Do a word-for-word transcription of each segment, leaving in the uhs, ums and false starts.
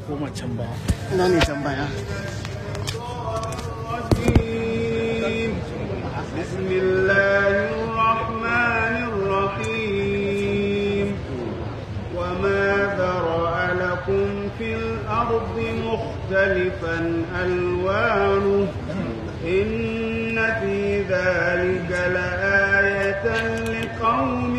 koma can baya. ina ne can baya بسم الله الرحمن الرحيم وما ذرأ لكم في الأرض مختلفا ألوانه إن في ذلك لآية لقوم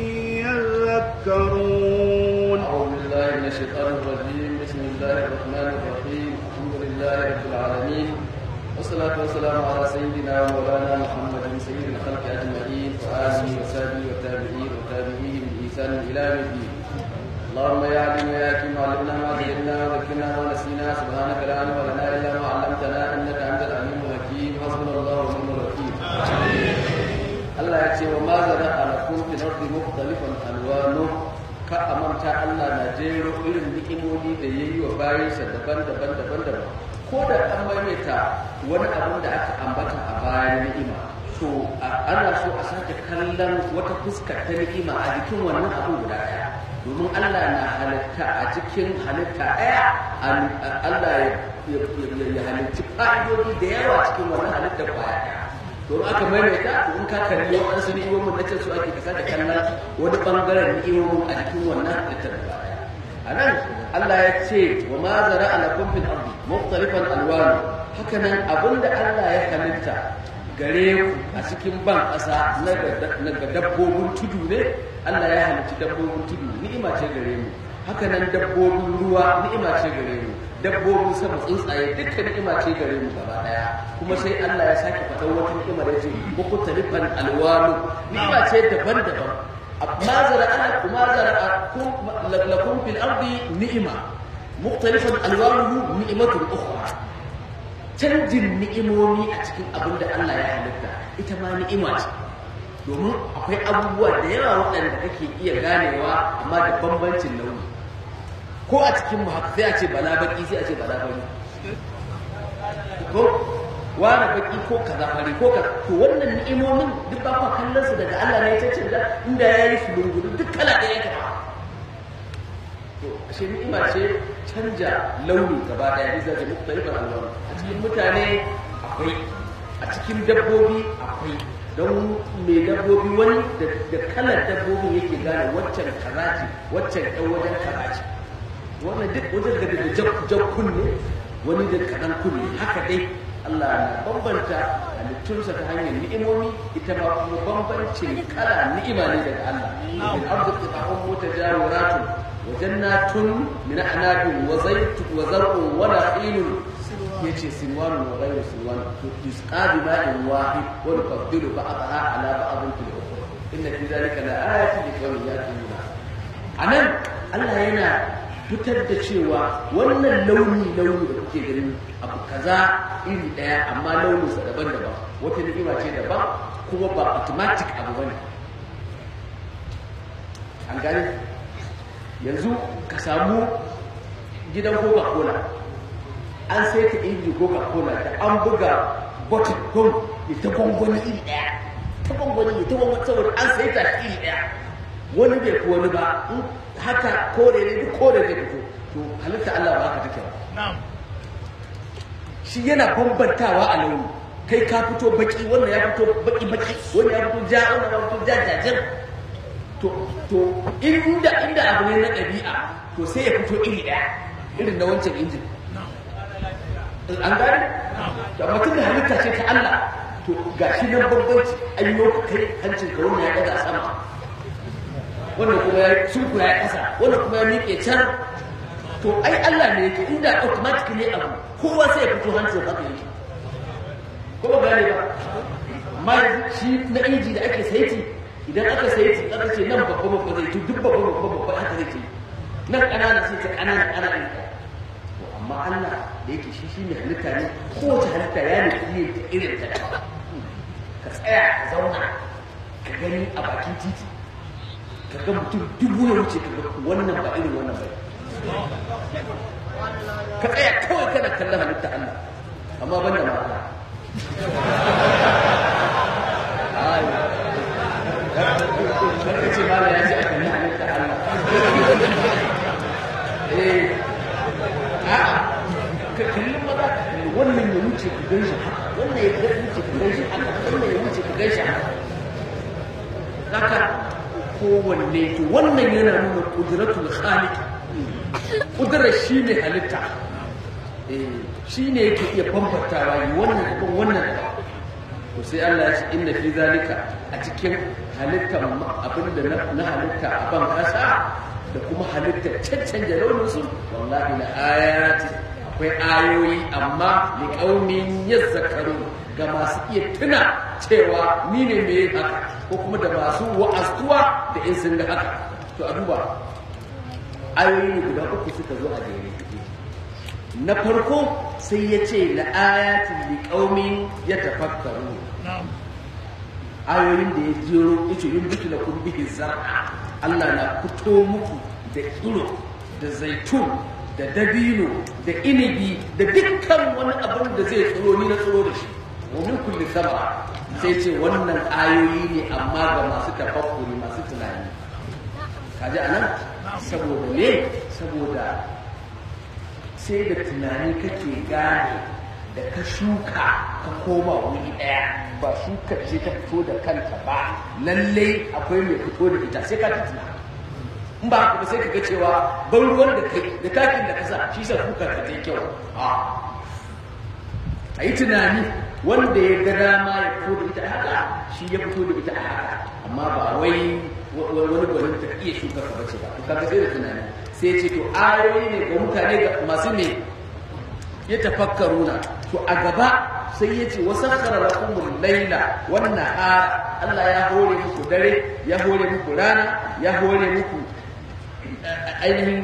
يذكرون. أعوذ بالله من الشيطان الرجيم. بسم الله الرحمن الرحيم. الحمد لله رب العالمين والصلاة والسلام على سيدنا ومولانا محمد سيد الخلق أجمعين وآله وصحبه والتابعين وتابعين بإحسان إلى يوم الدين. اللهم يا عليم يا حكيم علمنا ما جهلنا وذكرنا ما نسينا سبحانك لا علم لنا إلا ما علمتنا إنك أنت العليم الحكيم. حسبنا الله ونعم الوكيل. Allah ya ce wa ma zara alakum fil ardi mukhtalifan alwanu ka amanta Allah na jero irin ni'imomi da yayi wa bayansa daban-daban daban-daban ko da an maimaita wani abin da aka ambata a bayan ni'ima to ana so a sake kallon wata fuskar ta ni'ima a jikin wannan abu guda ɗaya domin Allah na halitta a cikin halitta ɗaya Allah ya halitta fa'idodi da yawa cikin wannan halittar kwaya ɗaya to aka maimaita to in ka kalli waɗansu ni'imomin na ce su ake kasa da kallon wani ɓangaren ni'imomin a cikin wannan halittar da baya a nan Allah ya ce wa ma zara ala kumfin ardi mukhtalifan alwanu haka nan abinda Allah ya halitta gare ku a cikin ban ƙasa na ga dabbobin tudu ne Allah ya halitta dabbobin tudu ni'ima ce gare mu haka nan dabbobin ruwa ni'ima ce gare mu dabbobin sama tsuntsaye dukkan ni'ima ce gare mu gaba daya kuma sai Allah ya sake faɗa wata ni'ima da ce mukhtalifan alwanu ni'ima ce daban-daban amma zara ana kuma zara lakum fil ardi ni'ima mukhtalifan alwanuhu ni'matun ukhra canjin ni'imomi a cikin abin da Allah ya halitta ita ma ni'ima ce domin akwai abubuwa da yawa waɗanda kake iya ganewa amma da bambancin launi ko a cikin mu haka sai a ce bala baki sai a ce bala baki ko wani baki ko kaza fari ko kaza to wannan ni'imomin duk ba ku kallon su daga Allah ne ya cancanta inda ya yi su lungudu duk kala ɗaya yake to ashe ni'ima ce canja launi gaba ɗaya bisa ga mukhtalifan alwan a cikin mutane akwai a cikin dabbobi akwai don mai dabbobi wani da kalar dabbobin yake gane waccan kaza ce waccan ɗan wajen kaza ce wannan duk wajen da jan kunne wani da kaɗan kunne haka dai Allah na bambanta halittunsa ta hanyar ni'imomi ita ma kuma bambancin kala ni'ima ne daga Allah in ardu qita'un mutajawiratun wa jannatun min a'nabin wa zaytun wa zar'un wa nakhilun yace sinwanun wa ghayru sinwan yusqa bi ma'in wahid wa nufaddilu ba'daha ala ba'dhin fil ukhra inna fi dhalika la ayatin liqawmin yaqilun anan Allah yana fitar da cewa wannan launi launi da kuke ganin abu kaza iri daya amma launinsa daban-daban wata ni'ima ce daban kuma ba automatic abu bane an gane yanzu ka samu gidan coca-cola an sai ta inji coca-cola da an buga bottle gon ya ta gwangwani iri daya ta gwangwani ya ta gwangwani saboda an sai ta iri daya wani bai fi wani ba haka kore ne duk kore zai fito to halitta Allah ba haka take ba shi yana bambantawa a launi kai ka fito baki wannan ya fito baki baki wannan ya fito ja wannan ya fito ja jajir to to inda inda abu ne na ɗabi'a to sai ya fito iri ɗaya irin na wancan injin an gane to amma tunda halitta ce ta Allah to gashi nan bambanci ayyo kai hancin ka wannan ya daga sama wannan kuma ya sunku ya kasa wannan kuma ya miƙe can to ai Allah ne yake inda automatically abu kowa sai ya fito hancin haka yake ko ba gane ba amma shi na inji da ake saiti idan aka saiti aka ce nan babba babba zai to duk babba babba babba haka zai ce nan ƙanana sai ta ƙanana ƙanana to amma Allah da yake shi shi ne halitta ne kowace halitta ya nufi yin ta irin ta daban ka tsaya ka zauna ka gani a bakin titi kaga mutum dubu ya wuce kaga wannan ba irin wannan ba ka tsaya kawai kana kallon halitta Allah amma banda ma Allah ai ka ce mala ya ce aka ni halitta Allah eh ka kallon maza ka kalli wannan ya wuce ka gan shi haka wannan ya wuce ka gan shi haka wannan ya wuce ka gan shi haka haka kowanne to wannan yana nuna kudratul khaliq kudrar shi ne halitta shi ne yake iya bambantawa yi wannan daban wannan daban to sai Allah ya ce inna fi zalika a cikin halitta abinda na halitta a ban kasa da kuma halitta cancanta launin su wallahi la ayati akwai ayoyi amma li qaumin yazakkarun ga masu iya tuna cewa ni ne me haka ko kuma da masu wa'azuwa da in sun ga haka to a duba ayoyi guda uku suka zo a jere na farko sai ya ce la ayatin li qaumin yatafakkarun ayoyin da ya jero yace yin bitu lakum bihi zar'a Allah na fito muku da kiro da zaitun da dabino da inibi da dukkan wani abin da zai tsiro ni na tsiro da shi wa min kulli sab'a sai ce wannan ayoyi ne amma ga masu tafakkuri masu tunani kaji anan saboda ne saboda sai da tunani kake gane da ka shuka ka koma wuri ɗaya ba shukar ce ta fito da kanta ba lallai akwai mai fito da ita sai ka ta tuna in ba haka ba sai ka ga cewa ban ruwan da kai da takin da ka sa shi sa shukar ka ta yi kyau a yi tunani wanda ya ga dama ya fito da ita a haka shi ya fito da ita a haka amma ba wai wani gwanin ta iya shukar ka bace ba to kaga sai da tunani sai ce to ayoyi ne ga mutane ga masu ne ya tafakkaruna to a gaba sai ya ce wasu lakumul laila wan nahar Allah ya hore muku dare ya hore muku rana ya hore muku ainihin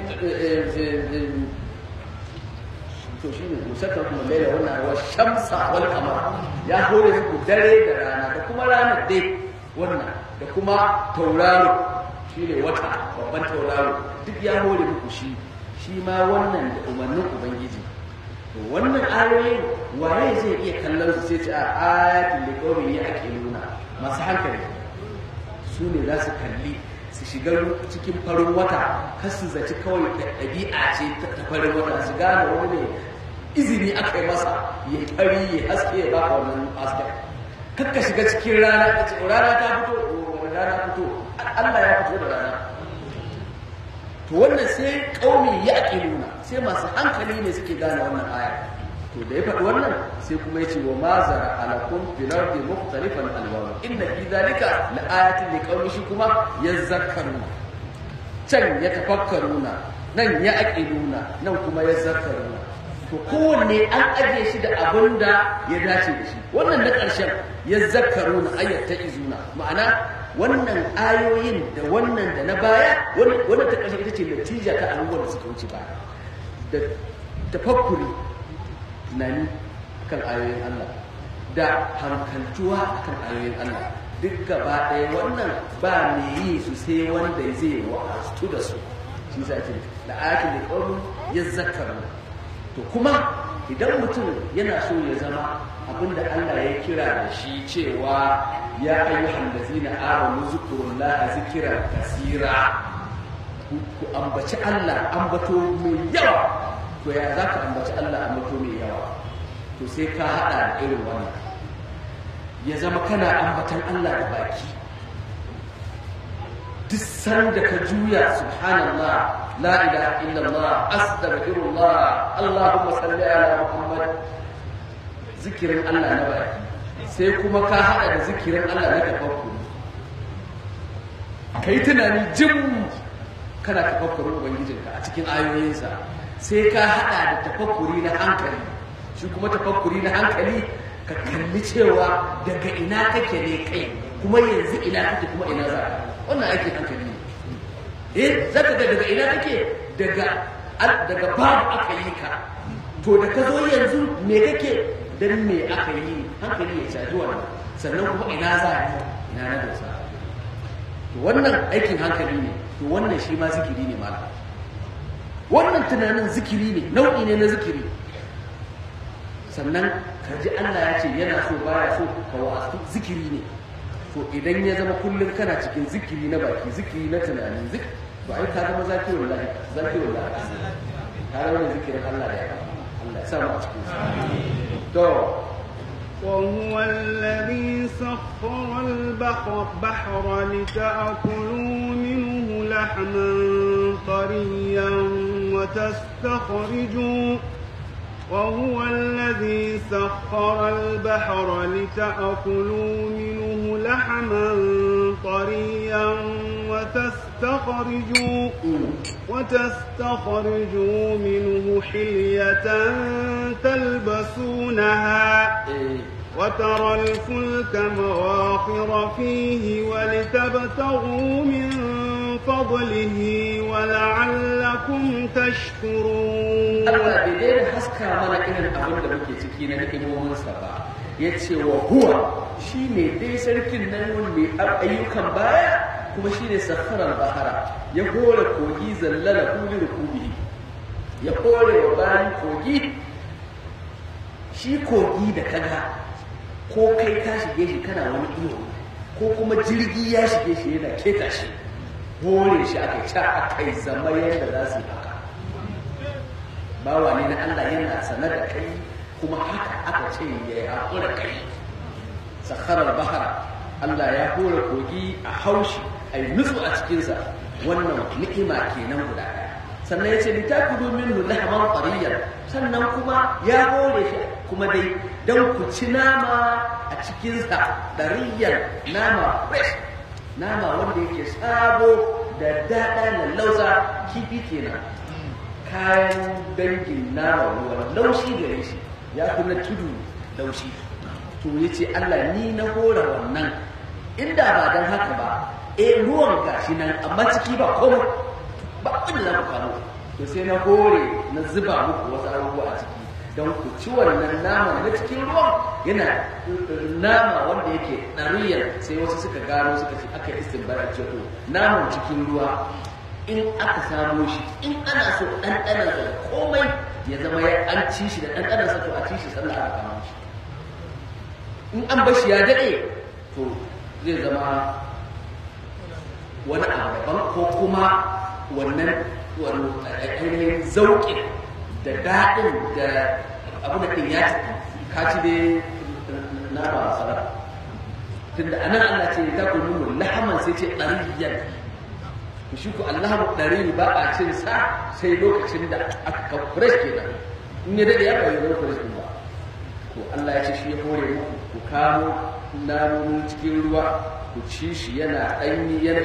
to shi ne musakar kuma laila wan nahar wa shamsa wal qamar ya hore muku dare da rana da kuma ranar dai wannan da kuma tauraro shi ne wata babban tauraro duk ya hore muku shi shi ma wannan da umarnin ubangiji to wannan ayoyin waye zai iya kallon su sai ce a ayatul liqawmi yaqiluna masu hankali su ne za su kalli su shiga cikin farin wata kar su zaci kawai ɗabi'a ce ta farin wata su gane wani ne izini aka yi masa ya fari ya haske ya baka wannan haske kar ka shiga cikin rana ka ce rana ta fito rana fito Allah ya fito da rana to wannan sai kaumi ya aqiluna sai masu hankali ne suke gane wannan aya to da ya faɗi wannan sai kuma yace wa ma zara alakum fil ardi mukhtalifan alwan inna fi dhalika la ayatin liqaumin shi kuma yazakkaruna can ya tafakkaruna nan ya aqiluna nan kuma yazakkaruna to kowanne an ajiye shi da abin da ya dace da shi wannan na ƙarshen yazakkaruna ayyata izuna ma'ana wannan ayoyin da wannan da na baya wannan ta ƙarshe ita ce natija ta abubuwan da suka wuce baya da tafakkuri tunani kan ayoyin Allah da hankaltuwa kan ayoyin Allah duk gaba ɗaya wannan ba me yi su sai wanda zai wa'astu da su shi sa ce da ayatul liqawm yazakkaru to kuma idan mutum yana so ya zama abinda Allah ya kira da shi cewa ya ayyuhan lazina amanu zkurullaha zikran kaseera ku ambaci Allah ambato mai yawa to ya zaka ambaci Allah ambato mai yawa to sai ka hada da irin wannan ya zama kana ambatan Allah da baki duk sanda ka juya subhanallah la ilaha illallah astaghfirullah allahumma salli ala muhammad zikirin Allah na baki sai kuma ka hada da zikirin Allah na tafakkuri kai tunani jim kana tafakkurin ubangijinka a cikin ayoyinsa sai ka hada da tafakkuri na hankali shi kuma tafakkuri na hankali ka kalli cewa daga ina kake ne kai kuma yanzu ina kake kuma ina za ka wannan aikin hankali ne eh zaka ga daga ina kake daga daga babu aka yi ka to da ka zo yanzu me kake dan me aka yi hankali ya caji wannan sannan kuma ina za ka ina na dosa to wannan aikin hankali ne to wannan shi ma zikiri ne malam wannan tunanin zikiri ne nau'i ne na zikiri sannan ka ji Allah ya ce yana so baya so ka wasu zikiri ne to idan ya zama kullum kana cikin zikiri na baki zikiri na tunanin zik to ai ka zama zakirun lahi zakirun lahi tare da zikirin Allah da ya Allah ya sa mu a cikin sa to وهو الذي سخر البحر بحر لتأكلوا منه لحما طريا وتستخرجوا وهو الذي سخر البحر لتأكلوا منه لحما طريا وتستخرجوا وتستخرجوا منه حلية تلبسونها وترى الفلك مواخر فيه ولتبتغوا من فضله ولعلكم تشكرون Allah bai daina haska mana irin abin da muke ciki na ni'imominsa ba ya ce wa huwa shi ne dai sarkin nan mai ayyukan baya kuma shi ne sakharar bahara ya hore kogi zallala kuli rukubi ya hore wa bayan kogi shi kogi da kaga ko kai ka shige shi kana wani iyo ko kuma jirgi ya shige shi yana keta shi hore shi aka ca aka yi zama yadda za su yi haka bawa ne na Allah yana sanar da kai kuma haka aka ce ya yi haƙura kai sakharar bahara Allah ya hore kogi a haushi a yi nutsu a cikinsa wannan ni'ima kenan guda ɗaya sannan ya ce litakulu minhu lahman qariyyan sannan kuma ya hore shi kuma dai don ku ci nama a cikinsa ɗariyan nama fresh nama wanda yake sabo da daɗa da lausa kifi kenan kayan dangin nama ruwa laushi gare shi ya fi na tudu laushi to ya ce Allah ni na hora wannan inda ba don haka ba eh ruwan gashi nan amma ciki ba komai ba abin da za ku kamo to sai na hore na zuba muku wasu abubuwa a ciki don ku ci wannan nama na cikin ruwan yana nama wanda yake ɗariyar sai wasu suka gano suka ce aka istinbara ce to naman cikin ruwa in aka samo shi in ana so ɗanɗanarsa da komai ya zama ya an ci shi da ɗanɗanarsa to a ci shi sannan aka kama shi in an bashi ya daɗe to zai zama wani abu daban ko kuma wannan ainihin zauƙin da daɗin da abu da ɗin ya tafi ka ci dai na ba a sarar tunda a nan Allah ce ta kuma nuna lahaman sai ce ɗariyyar ku shi ku Allah ɗari ba a cin sa sai lokacin da aka kawo fresh ke nan in ya daɗe ya ɓayi zama fresh ɗin ba to Allah ya ce shi ya hore muku ku kamo namomin cikin ruwa ku ci shi yana ɗanyi yana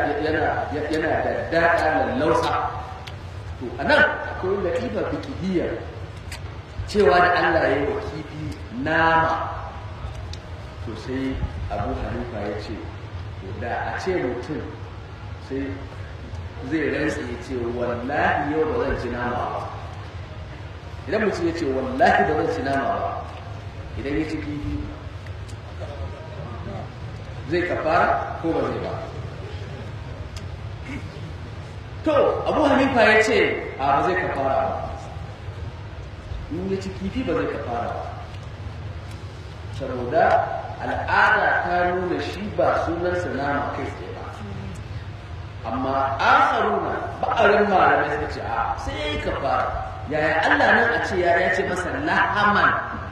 da daɗa lallausa to a nan akwai latifa fikihiyya cewa da Allah ya yi wa kifi nama to sai Abu Hanifa ya ce da a ce mutum sai zai rantsa ya ce wallahi yau ba zan ci nama ba idan mutum ya ce wallahi ba zan ci nama ba idan ya ci kifi zai kafara ko ba zai ba to Abu Hanifa ya ce a ba zai kafara ba in ya ci kifi ba zai kafara ba saboda al'ada ta nuna shi ba sunansa nama kai tsaye ba amma akharuna ba'arin malamai suka ce a sai ya yi kafara yaya Allah nan a ce ya ya ce masa lahaman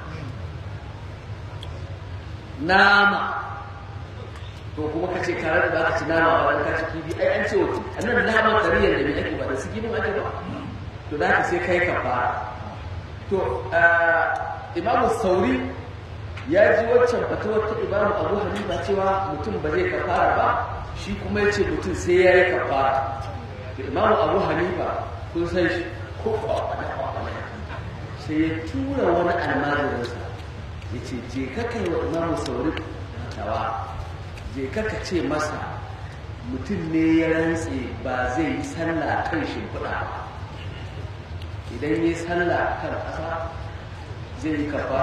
nama to kuma ka ce kare da ka ci nama ba ka ci kifi ai an ce wa annan lahaman tariyar da me ake ba da su ginin ake ba to da ka sai kai kafara to imamu sauri ya ji waccan fatawar ta imamu abu hanifa cewa mutum ba zai kafara ba shi kuma ya ce mutum sai ya yi kafara da imamu abu hanifa kun san shi ko sai ya tura wani almajirinsa ya ce je ka kai wa imamu sauri fatawa je ka ka ce masa mutum ne ya rantse ba zai yi sallah kan shimfiɗa ba idan yi sallah kan ƙasa zai yi kafa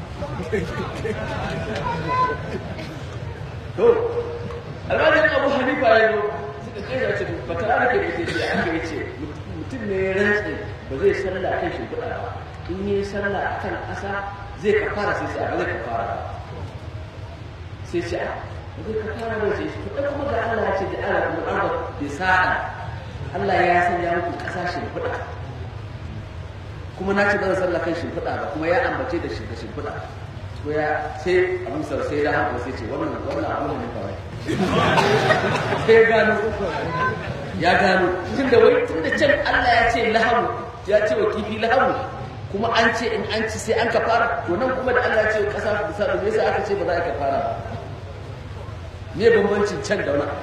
to alwajin abu hanifa ya zo suka kai da ce ba ta rake da ke ce aka yi ce mutum ne ya rantse ba zai sallah kan shimfiɗa ba in yi sallah kan ƙasa zai kafara sai sai ba zai kafara ba sai ce ba zai kafara ba sai to ɗan kuma ga Allah ya ce da ala kuma arba bi sa'a Allah ya sanya muku ƙasa shimfiɗa kuma na ce ba zan sallah kan shimfiɗa ba kuma ya ambace da shi da shimfiɗa ko ya sai abu sar sai da haka sai ce wannan wannan abu ne kawai sai ya gano ya gano tunda wai tunda can Allah ya ce lahamu ya ce wa kifi lahamu kuma an ce in an ci sai an kafara to nan kuma da Allah ya ce kasa ku sa me yasa aka ce ba za a kafara ba me bambancin can da wannan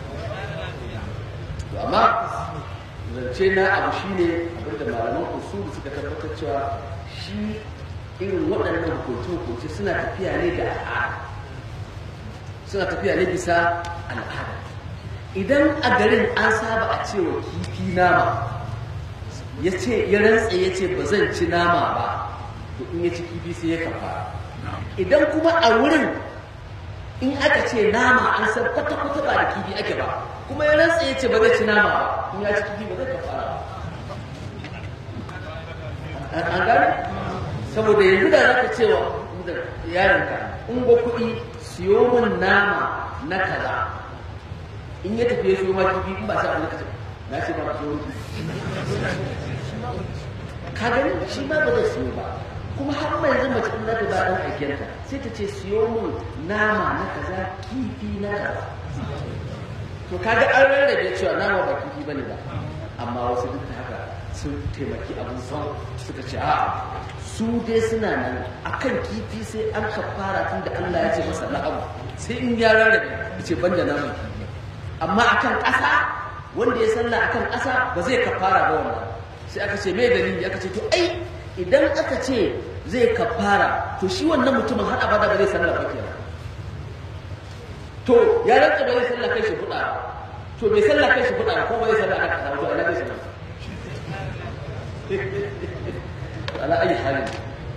to amma zance na abu shine abinda malaman usul suka tabbatar cewa shi irin waɗannan hukunce-hukunce suna tafiya ne da al'ada suna tafiya ne bisa al'ada idan a garin an saba a cewa kifi nama ya ce ya rantsa ya ce ba zan ci nama ba to in ya ci kifi sai ya kafa idan kuma a wurin in aka ce nama an san kwata-kwata ba da kifi ake ba kuma ya rantsa ya ce ba zai ci nama ba in ya ci kifi ba zai kafa ba an gane saboda yanzu da zaka cewa yaronka in ga kuɗi siyo min nama na kaza in ya tafi ya siyo ma kifi in ba sa abin da kace na ce ba ka siyo ka gani shi ma ba zai siyo ba kuma har mai yanzu mace in za ta ba ɗan aikenta sai ta ce siyo min nama na kaza kifi na kaza to kaga an rarrabe cewa nama ba kifi bane ba amma wasu duk da haka sun taimaki abin son suka ce a'a su dai suna nan akan kifi sai an kafara tun da Allah ya ce masa la'abu sai in ya rarrabe ce banda naman kifi amma akan ƙasa wanda ya sallah akan ƙasa ba zai kafara ba wannan sai aka ce mai dalili aka ce to ai idan aka ce zai kafara to shi wannan mutumin har abada ba zai sallah ba kenan to ya rantsa ba zai sallah kai shi fuda to bai sallah kai shi fuda ko ba zai sallah akan ƙasa to Allah zai sallah ala ayi halin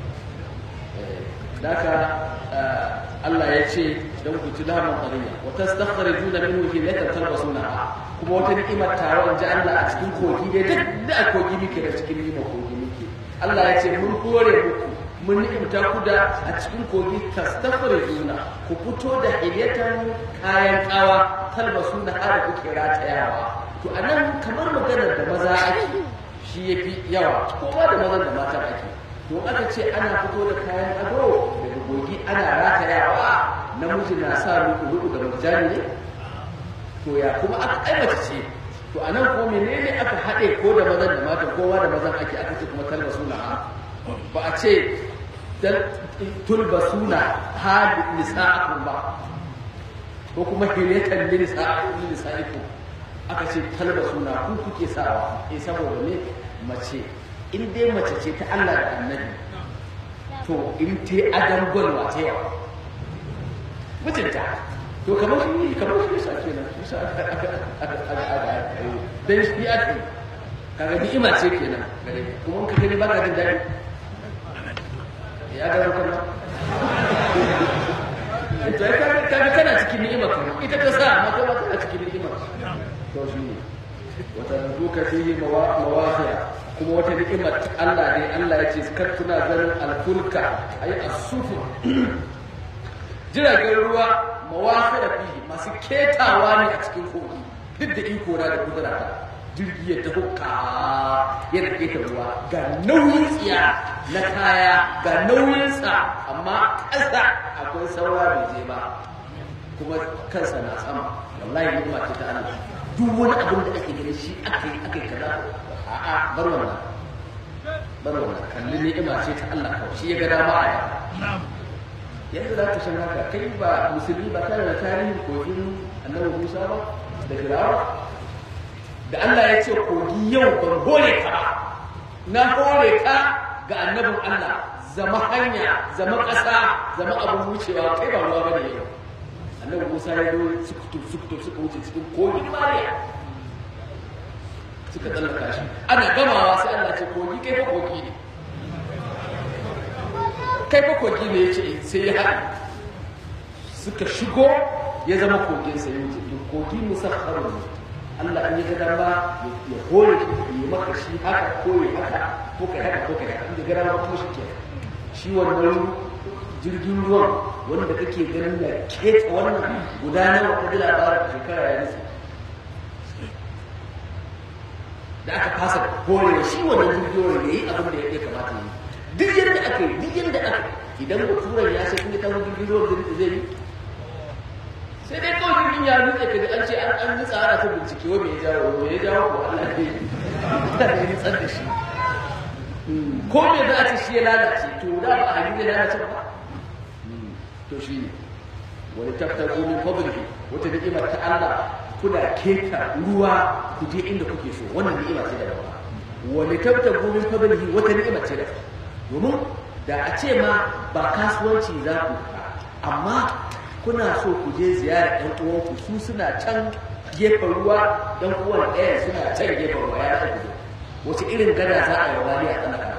daka Allah ya ce dan ku ci lamun qariya wa tastakhrijuna minhu hilatan talbasuna kuma wata ni'imar taron ji Allah a cikin kogi dai duk da kogi muke da cikin ni'imar kogi muke Allah ya ce mun kore muku mun ni'imta ku da a cikin kogi tastakhrijuna ku fito da hilatan kayan kawa talbasuna har kuke ratayawa to anan kamar maganar da maza ake shi yafi yawa ko ba da mazan da matan ake to aka ce ana fito da kayan ado daga gogi ana ratayawa namiji na sa luku-luku da murjani ne to ya kuma aka aiwata ce to a nan ko menene aka haɗe ko da mazan da matan kowa da mazan ake aka ce kuma talba suna ba a ce tulba suna ha nisa'akun ba ko kuma hiretan nisa'ikun aka ce talba suna ku kuke sawa eh saboda ne mace in dai mace ce ta Allah da annabi to in ta adam gwalwa ta yawa mutunta to kamar shi kamar shi sa kenan shi sa dan shi ake kaga ni'ima ce kenan gare kuma ka gani baka jin dadi ya ga kana to ai kaga kaga kana cikin ni'ima kuma ita ta sa amma kuma kana cikin ni'ima to shi ne wata duka fihi mawaqi'a kuma wata ni'imar Allah ne Allah ya ce kar kuna ganin alfulka ay asufu jiragen ruwa mawaqi'a fihi masu ketawa ne a cikin kogi duk da iko na da kudura ta jirgi ya taho ka yana keta ruwa ga nauyin tsiya na kaya ga nauyinsa amma ƙasa akwai saura bai je ba kuma kansa na sama wallahi ni'ima ce ta Allah duk wani abin da ake gani shi aka yi aka yi kaza a'a bar wannan bar wannan kalli ni'ima ce ta Allah kawai shi ya ga dama a yanzu za ka san haka kai ba musulmi ba kana da tarihin kogin annabi Musa ba da Firawa da Allah ya ce kogi yau ban hore ka ba na hore ka ga annabin Allah zama hanya zama ƙasa zama abin wucewa kai ba ruwa bane yau annabi Musa ya zo suka suka suka wuce cikin kogin Mariya suka tsallaka shi ana gamawa sai Allah ce kogi kai fa kogi ne kai fa kogi ne yace sai ya haɗa suka shigo ya zama kogin sai ya wuce kogi musakharun Allah in ya ga dama ya hore ya maka shi haka ko ya haka ko kai haka ko kai haka in ga dama kuma shi ke shi wannan jirgin ruwan wanda kake ganin da keta wannan gudanar da labarin shekara ya nisa da aka fasa kore shi wannan jirgin ruwan da yi abin da ya aka yi duk yadda aka idan baturan ya sai kun yi tawo jirgin ruwan da zai yi sai dai kawai jirgin ya nutse ka an ce an an nutsa ana ta bincike wa me ya jawo me ya jawo ko Allah ne ya nutsar da shi ko me za a ce shi ya lalace to da ba a yi lalace ba to shi ne wani tabtago min fadlihi wata ni'imar ta Allah kuna keta ruwa ku je inda kuke so wannan ni'ima ce da ba wani tabtago min fadlihi wata ni'ima ce da domin da a ce ma ba kasuwanci za ku amma kuna so ku je ziyara ɗan uwanku su suna can gefen ruwa ɗan uwan ɗaya suna can gefen ruwa ya ɗan wace irin gada za a yi wani a tsanaka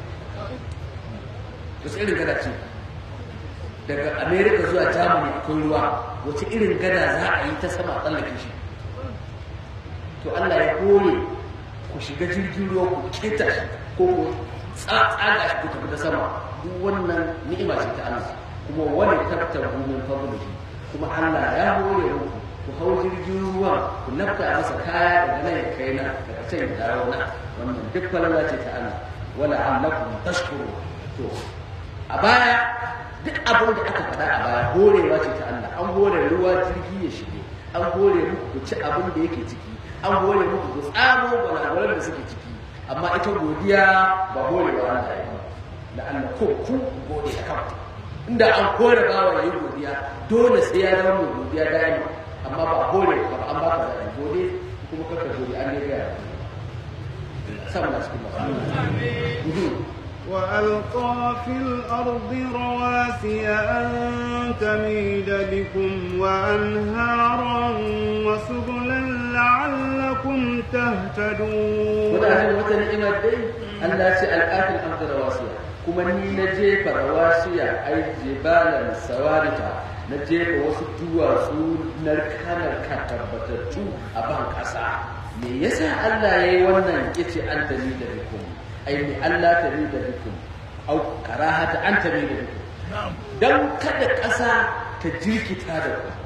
wace irin gada ce daga america zuwa germany akwai ruwa wace irin gada za a yi ta sama tsallake shi to allah ya kore ku shiga jirgin ruwa ku keta shi ko ku tsaga shi ku tafi ta sama duk wannan ni'ima ce ta allah kuma wani tabtabu min fadlihi kuma allah ya hore muku ku hau jirgin ruwa ku nafta masa kaya daga nan ya kai na daga can ya dawo na wannan duk falala ce ta allah wala allakum tashkuru to a baya duk abin da aka faɗa a baya horewa ce ta Allah an hore ruwa jirgi ya shige an hore muku ku ci abin da yake ciki an hore muku ku tsamo gwalagwalar da suke ciki amma ita godiya ba horewa Allah ya yi da Allah ko ku gode da kanku inda an hore bawa yayi godiya dole sai ya zama mai godiya daima amma ba hore ba an baka da gode kuma kaka gode an ne ga sama da cikin amin وألقى في الأرض رواسي أن تميد بكم وأنهارا وسبلا لعلكم تهتدون وده وتن إما دي الله سألقى في الأرض رواسي كما نجيب رواسي أي جبالا سوارتا نجيب وسطوا سود نركا نركا تربتتو أبان كسا me yasa Allah yayi wannan yace an tamida bikum ai ni Allah ta rida bikum au karahata an ta rida bikum dan kada ƙasa ta jirkita da ku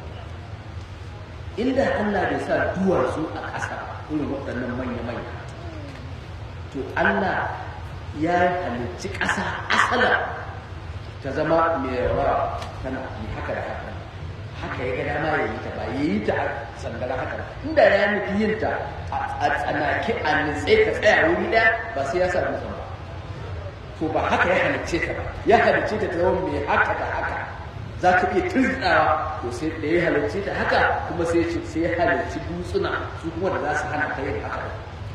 inda Allah bai sa duwatsu a ƙasa irin waɗannan manya manya to Allah ya halicci ƙasa asala ta zama mai rawa tana ni haka da haka haka ya ga dama ya yi ta ba ya yi ta a sandara haka inda ya nufi yin ta a tsanaki a nitse ka tsaya wuri ɗaya ba sai ya sa nutsan ba to ba haka ya halicce ta ba ya halicce ta ta zama mai haka da haka za ka iya turtsawa to sai da ya halicce ta haka kuma sai sai ya halicci dutsuna su kuma da za su hana ta yin haka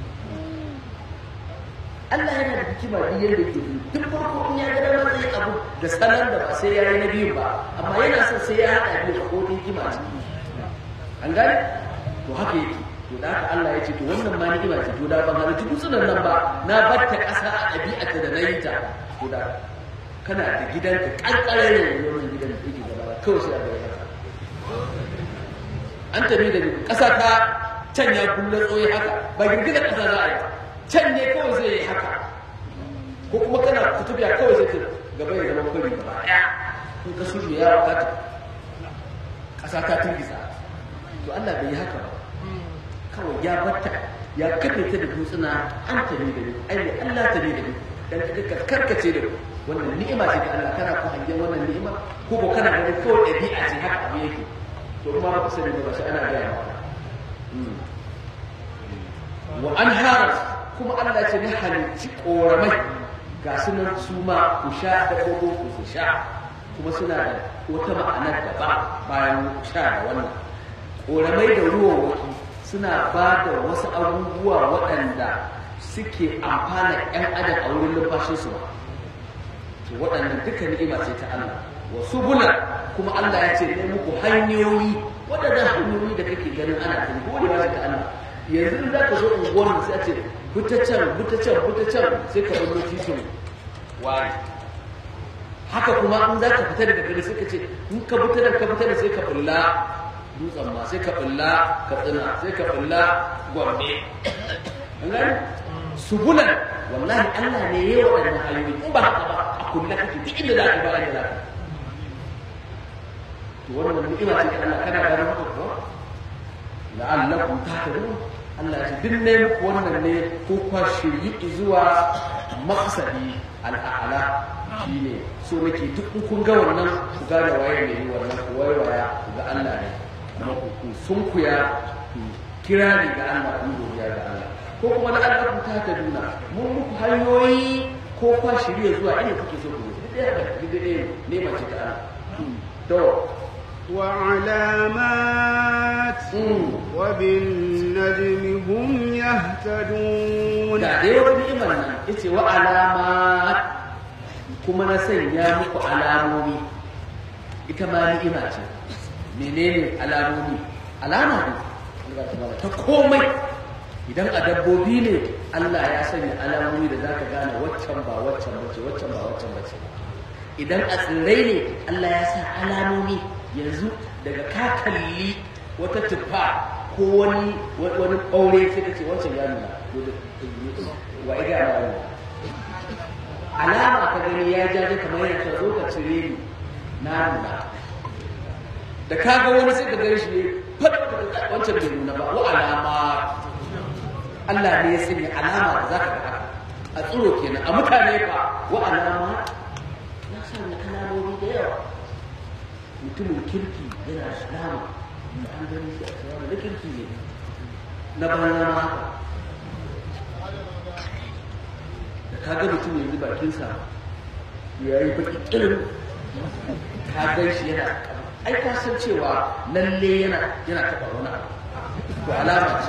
Allah yana da hikima duk yadda ke yi duk farko in ya ga dama zai abu da salon da ba sai ya yi na biyu ba amma yana son sai ya haɗa biyu ko ta hikima a ciki an gane to haka yake to da haka Allah ya ce to wannan ma ni'ima ce to da ban halittu dutsunan nan ba na batta ƙasa a ɗabi'arta da na yi ta to da kana da gidanka ƙanƙarar ne wannan gidan da yake gaba kawai sai a ga haka an tafi da ƙasa ta can ya kulle tsoye haka ba girgizar ƙasa za a yi can ne kawai zai yi haka ko kuma kana kutubiya kawai zai ce gaba ya zama kwari gaba ɗaya in ka su ya wakata ƙasa ta turgisa to Allah bai yi haka ba kawai ya batta ya kafe ta da dutsuna an tare da ni ai ne Allah tare da ni dan ka karkace da wannan ni'ima ce ta Allah kana ku hangen wannan ni'ima ko ko kana ganin kawai ɗabi'a ce haka abu yake to kuma ba ku sani ba shi ana gaya maka wa anhar kuma Allah ce ne halicci koramai ga sunan su ma ku sha da kogo ku su sha kuma suna da wata ma'anar daban bayan sha da wannan koramai da ruwan waki suna ba da wasu abubuwa waɗanda suke amfana ƴan adam a wurin numfashinsu ba to waɗannan duka ni'ima ce ta Allah wasu bulan kuma Allah ya ce ne muku hanyoyi waɗannan hanyoyi da kake ganin ana kan godewa ta Allah yanzu in za ka zo unguwar sai a ce buta can buta can buta can sai ka bar titin wani haka kuma in za ka fita daga gari sai ka ce in ka buta da ka fita da sai ka bulla dutsen ma sai ka bulla ka tsina sai ka bulla gombe an gani subulan wallahi Allah ne ya yi waɗannan hanyoyi in ba haka ba a kulla kake duk inda za ka ba da za ka to wannan ni'ima ce ta Allah kana ganin haka ko la'allakum tahtadun Allah ya ce duk ne wannan ne ko kwa shiryi zuwa maqsadi al'ala shine so nake duk kun ga wannan ku gane waye ne wannan ku waya ku ga Allah ne kuma ku sun kuya kirari ga Allah ku godiya ga Allah ko kuma na Allah ku ta duna mun muku hanyoyi ko kwa shirye zuwa inda kuke so ku je da gide ne mace ta Allah to وعلامات وبالنجم هم يهتدون da dai wani iman nan yace wa alamat kuma na sanya muku alamomi ita ma ni'ima ce menene alamomi alama ne ta komai idan a dabbobi ne Allah ya sanya alamomi da zaka gane waccan ba waccan bace waccan ba waccan bace idan a tsirrai ne Allah ya sa alamomi yanzu daga ka kalli wata tuffa ko wani wani ɓaure sai ka ce wancan ya nuna wa iga na wani alama ka gani ya jaje kamar yadda zo ka cire ni na nuna da ka ga wani sai ka gani shi ne fat wancan bai nuna ba wa alama Allah ne ya sanya alama da za ka ga a tsiro kenan a mutane fa wa alama ya sanya alamomi da yawa mutumin kirki yana islamu da an gani shi a tsawon da kirki ne na banana ma haka da ka ga mutum yanzu bakinsa ya yi baki kirin ka gan shi yana ai ka san cewa lalle yana yana taɓa wani abu to alama ce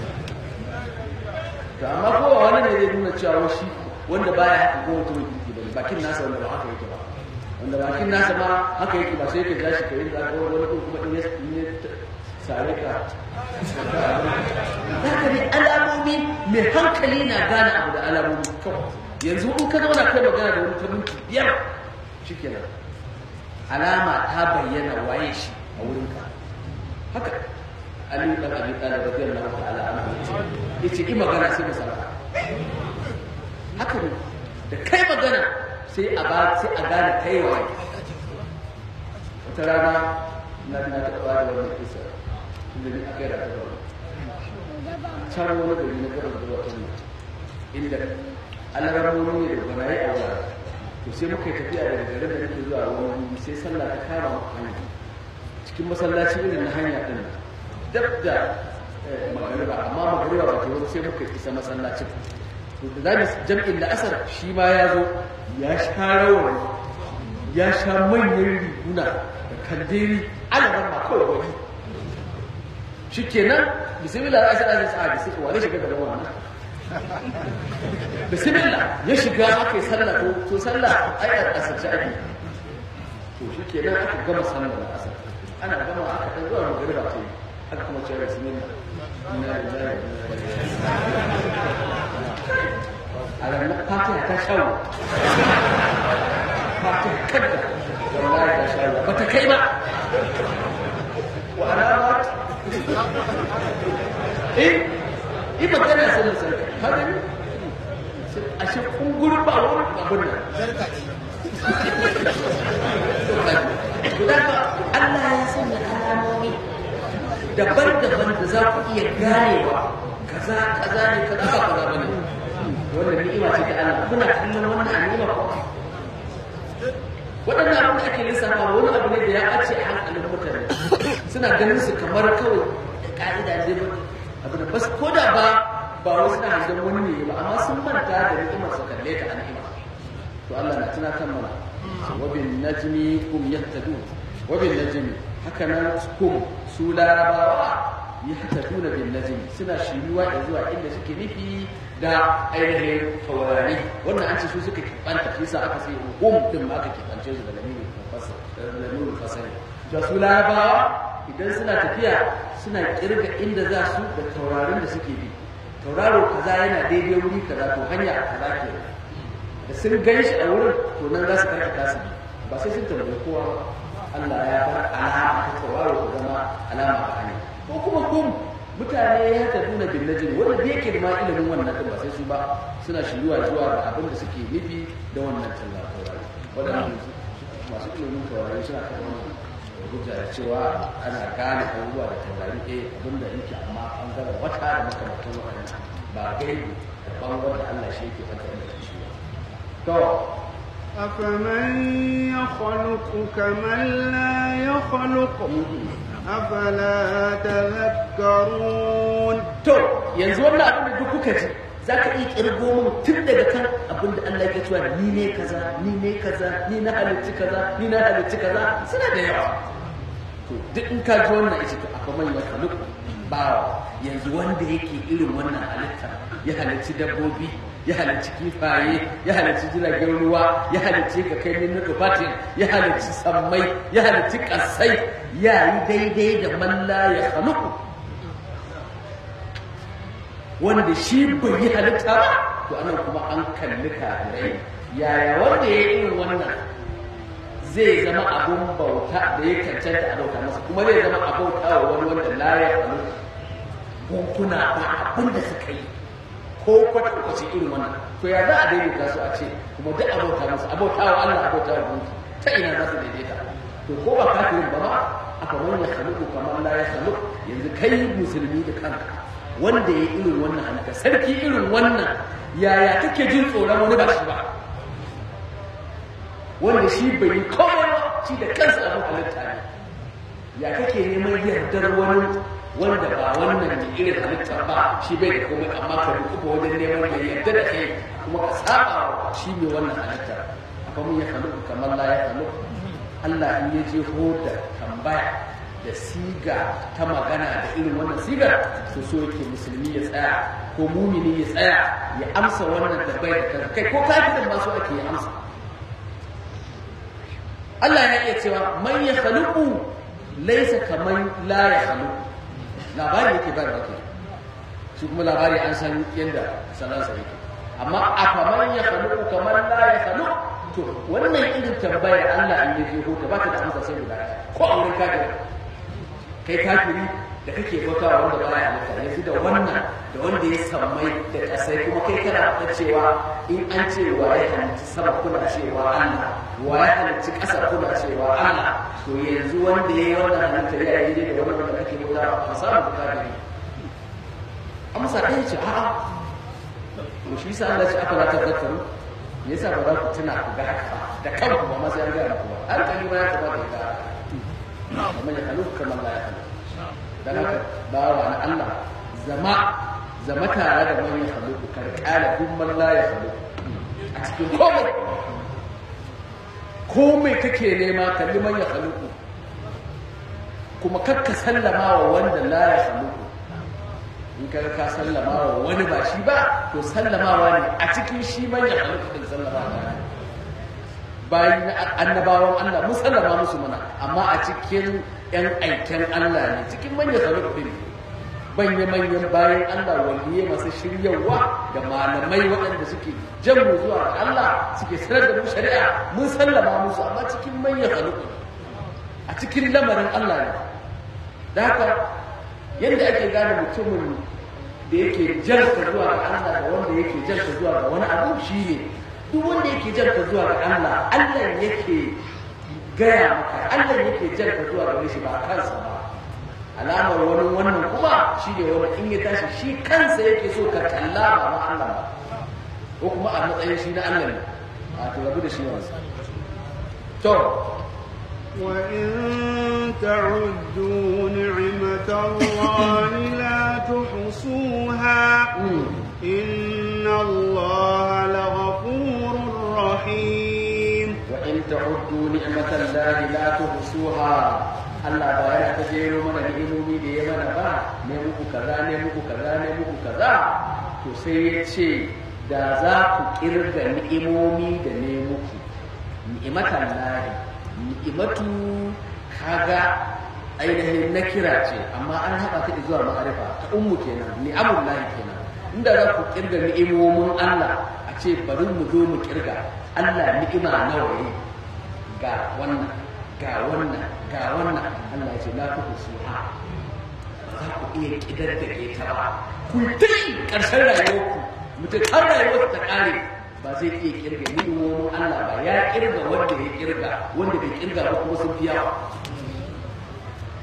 to amma kowa wani ne zai nuna cewa shi wanda baya haka ko mutumin kirki bane bakin nasa wanda ba haka yake ba wanda bakin nasa ma haka yake ba sai ka gashi ka yi zaga wani kuma in ya sare ka haka ne alamomi mai hankali na gane abu da alamomi kawai yanzu in ka zauna kai magana da wani ta minti biyar shikenan alama ta bayyana waye shi a wurinka haka Ali dan Abi Talib radiyallahu ta'ala anhu yace in magana sai ka saka haka ne da kai magana sai a ba sai a gane kai waye wata rana na na ta ba da wannan kisa inda ni akai da ta ba can wani gari na garin da wata ne inda alaramomi ne da banayi a wara to sai muka yi tafiya daga garin da nake zuwa wani sai sallah ta kama hanya cikin masallaci irin na hanya din dab da magariba amma magariba ba ta wani sai muka isa masallacin to da zamu jam'in da asar shi ma ya zo ya sha rawar ya sha manyan riguna da kandiri alaman ma kawai wani shi kenan bismillah ya sa da sa'a sai wani shiga gaban wannan bismillah ya shiga aka yi sallah to to sallah ai a asirce ake to shi kenan aka gama sallar asar ana gama aka dan zuwa magariba ce aka kuma ce bismillah inna lillahi wa inna ilaihi raji'un a ranar fatiha ta shawo fatiha kadda wallahi ta shawo ba ta kai ba wa alamat eh in magana sanin sarki har ne a shi kun gurba wani abin nan guda Allah ya sanya alamomi daban-daban da za ku iya ganewa kaza kaza ne kaza ba kaza bane wannan ni'ima ce ta Allah kuna kallon wannan ni'ima ko waɗannan abin da ake lissafa wani abu ne da ya ɓace a hankalin mutane suna ganin su kamar kawai da ƙa'ida ne abu da bas ko da ba ba wasu na hangen wani ne ba amma sun manta da ni'imar su kalle ta a ni'ima to Allah na tunatar mana wa bin najmi kum yahtadun wa bin najmi haka nan kum su larabawa yahtaduna bin najmi suna shiriwa da zuwa inda suke nufi da ainihin taurari wannan an ce su suka kibanta shi sa aka sai hum din ma aka kibance su da lamirin fasal da lamirin fasal da su larabawa idan suna tafiya suna kirga inda za su da taurarin da suke bi tauraro kaza yana daidai wuri kaza to hanya kaza ke da sun gan shi a wurin to nan za su karkata su ba sai sun tambayi kowa Allah ya bar alama ta tauraro ta zama alama ta hanya ko kuma kum mutane ya ta nuna bin najmi wanda da yake da ma ilimin wannan din ba sai su ba suna shiruwa zuwa ga abin da suke nufi da wannan tauraro wadannan masu ilimin tauraro suna kan wannan hujja da cewa ana gane abubuwa da taurari eh abinda yake amma bangaren wata da makamantan waɗannan ba gaibi da bangaren Allah shi yake fanta da shi to أفمن يخلق كمن لا يخلق أفلا تذكرون to yanzu wannan abin da duk kuka ji zaka iya kirgo mun tun daga kan abin da Allah ya cewa ni ne kaza ni ne kaza ni na halicci kaza ni na halicci kaza suna da yawa to duk in ka ji wannan ita to akwai man ya khaluq ba yanzu wanda yake irin wannan halitta ya halicci dabbobi ya halicci kifaye ya halicci jiragen ruwa ya halicci ka kai min nufatin ya halicci sammai ya halicci kasai ya yi daidai da man la ya khaluq wanda shi bai yi halitta ba to anan kuma an kalli kafirai yaya wanda ya yi irin wannan zai zama abun bauta da ya cancanta a bauta masa kuma zai zama a bauta wa wani wanda la ya khaluq gunkuna ba abin da suka yi ko kwata-kwata irin wannan to ya za a daidaita su a ce kuma duk abauta musu abauta wa Allah abauta wa gunki ta ina za su daidaita to ko ba kafirin ba ma aka wani ya khaluqu kamar la ya khaluq yanzu kai musulmi da kanka wanda ya irin wannan halitta sarki irin wannan yaya kake jin tsoron wani ba shi ba wanda shi bai yi komai ba shi da kansa abin halitta ne ya kake neman yardar wani wanda ba wannan ne irin halitta ba shi bai da komai amma ka rukuba wajen neman ya yarda da kai kuma ka saba shi mai wannan halitta akwai mun ya khaluqu kamar la ya khaluq Allah in ya je da tambaya da siga ta magana da irin wannan sigar to so yake musulmi ya tsaya ko mumini ya tsaya ya amsa wannan da bai da kai ko kafirin ba so ake ya amsa Allah ya iya cewa man ya khaluqu laysa kaman la ya khaluqu labari yake bayar da kai shi kuma labari an san yadda sanansa yake amma a kamar ya khaluqu kamar la ya khaluq to wannan irin tambayar Allah in yaje ko ba ta da amsa sai guda ko a wurin kafiri kai kafiri da kake bautawa wanda baya halitta yanzu da wannan da wanda ya sammai da kasai kuma kai kana faɗa cewa in an ce wa ya halicci sama kuna cewa Allah wa ya halicci ƙasa kuna cewa Allah to yanzu wanda ya yi wannan halitta ya yi da wannan da kake bautawa a samu kafiri amsa ɗaya ce a'a to shi sa Allah ya ce aka la tazakkaru me yasa ba za ku tuna ku ga haka ba da kanku ba ma sai an ga ku ba har kani ba ya kamata ya ga kamar ya halu kamar la ya halu dan haka bawa na Allah zama zama tare da man ya halu karkala duk man la ya halu a cikin komai komai kake nema kalli man ya halu kuma kakka sallama wa wanda la ya halu in ka ka sallama wa wani ba shi ba to sallamawa ne a cikin shi manyan halittar sallama ne bayan annabawan Allah mun sallama musu mana amma a cikin yan aiken Allah ne cikin manyan halittar ne banye manyan bayan Allah waliye masu shiryawa da malamai waɗanda suke jan mu zuwa ga Allah suke sanar da mu shari'a mun sallama musu amma cikin manyan halittar a cikin lamarin Allah ne da haka yadda ake gane mutumin da yake jarka zuwa ga Allah da wanda yake jarka zuwa ga wani abu shi ne duk wanda yake jarka zuwa ga Allah Allah yake gaya maka Allah yake jarka zuwa ga shi ba kansa ba alamar wani wannan kuma shi ne wanda in ya tashi shi kansa yake so ka kalla ba ma Allah ba ko kuma a matsayin shi na Allah ne a to rabu da shi wansa to وإن تعدوا نعمة الله لا تحصوها إن الله لغفور رحيم وإن تعدوا نعمة الله لا تحصوها Allah ba yana ta jero mana ni'imomi da ya mana ba ne muku kaza ne muku kaza ne muku kaza to sai ya ce da za ku kirga ni'imomi da ne muku ni'imatan lahi ni'imatu kaga ainihin na kira ce amma an haɗa ta zuwa ma'arifa ta ummu kenan ni'amul lahi kenan inda za ku kirga ni'imomin Allah a ce bari mu zo mu kirga Allah ni'ima nawa ne ga wannan ga wannan ga wannan Allah ya ce la tuhsuha ba za ku iya kidar da ke ta ba ku dai karshen rayuwarku mutum har rayuwar ta kare ba zai iya kirga ni'imomin Allah ba ya kirga wanda ya kirga wanda bai kirga ba kuma sun fi yawa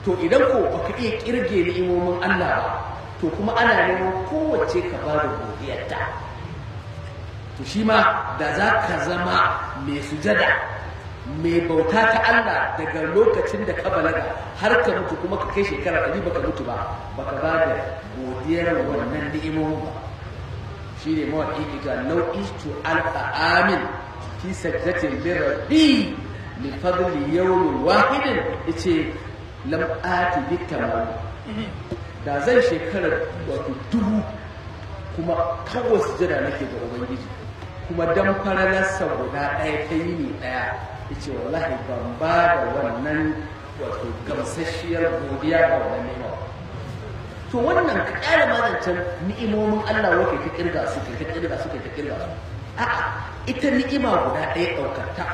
to idan ko baka iya kirge ni'imomin Allah ba to kuma ana neman kowace ka ba da godiyarta to shi ma da za ka zama mai sujada mai bauta ta Allah daga lokacin da ka balaga har ka mutu kuma ka kai shekara ɗari baka mutu ba baka ba da godiyar wannan ni'imomin ba shi ne mawaƙi ita nau'i to alfa amin fi sajdatin lirabbi li fadli yawmin wahidin yace lam ati bikamal da zan shekarar wato dubu kuma kawai sujada nake ga ubangiji kuma dan faralarsa guda ɗaya ta yi ne ɗaya yace wallahi ban ba da wannan wato gamsasshiyar godiya ga wannan nema to wannan ka ƙara mazancan ni'imomin Allah wake ka kirga su ka kirga su ka kirga su a'a ita ni'ima guda ɗaya ɗaukar ta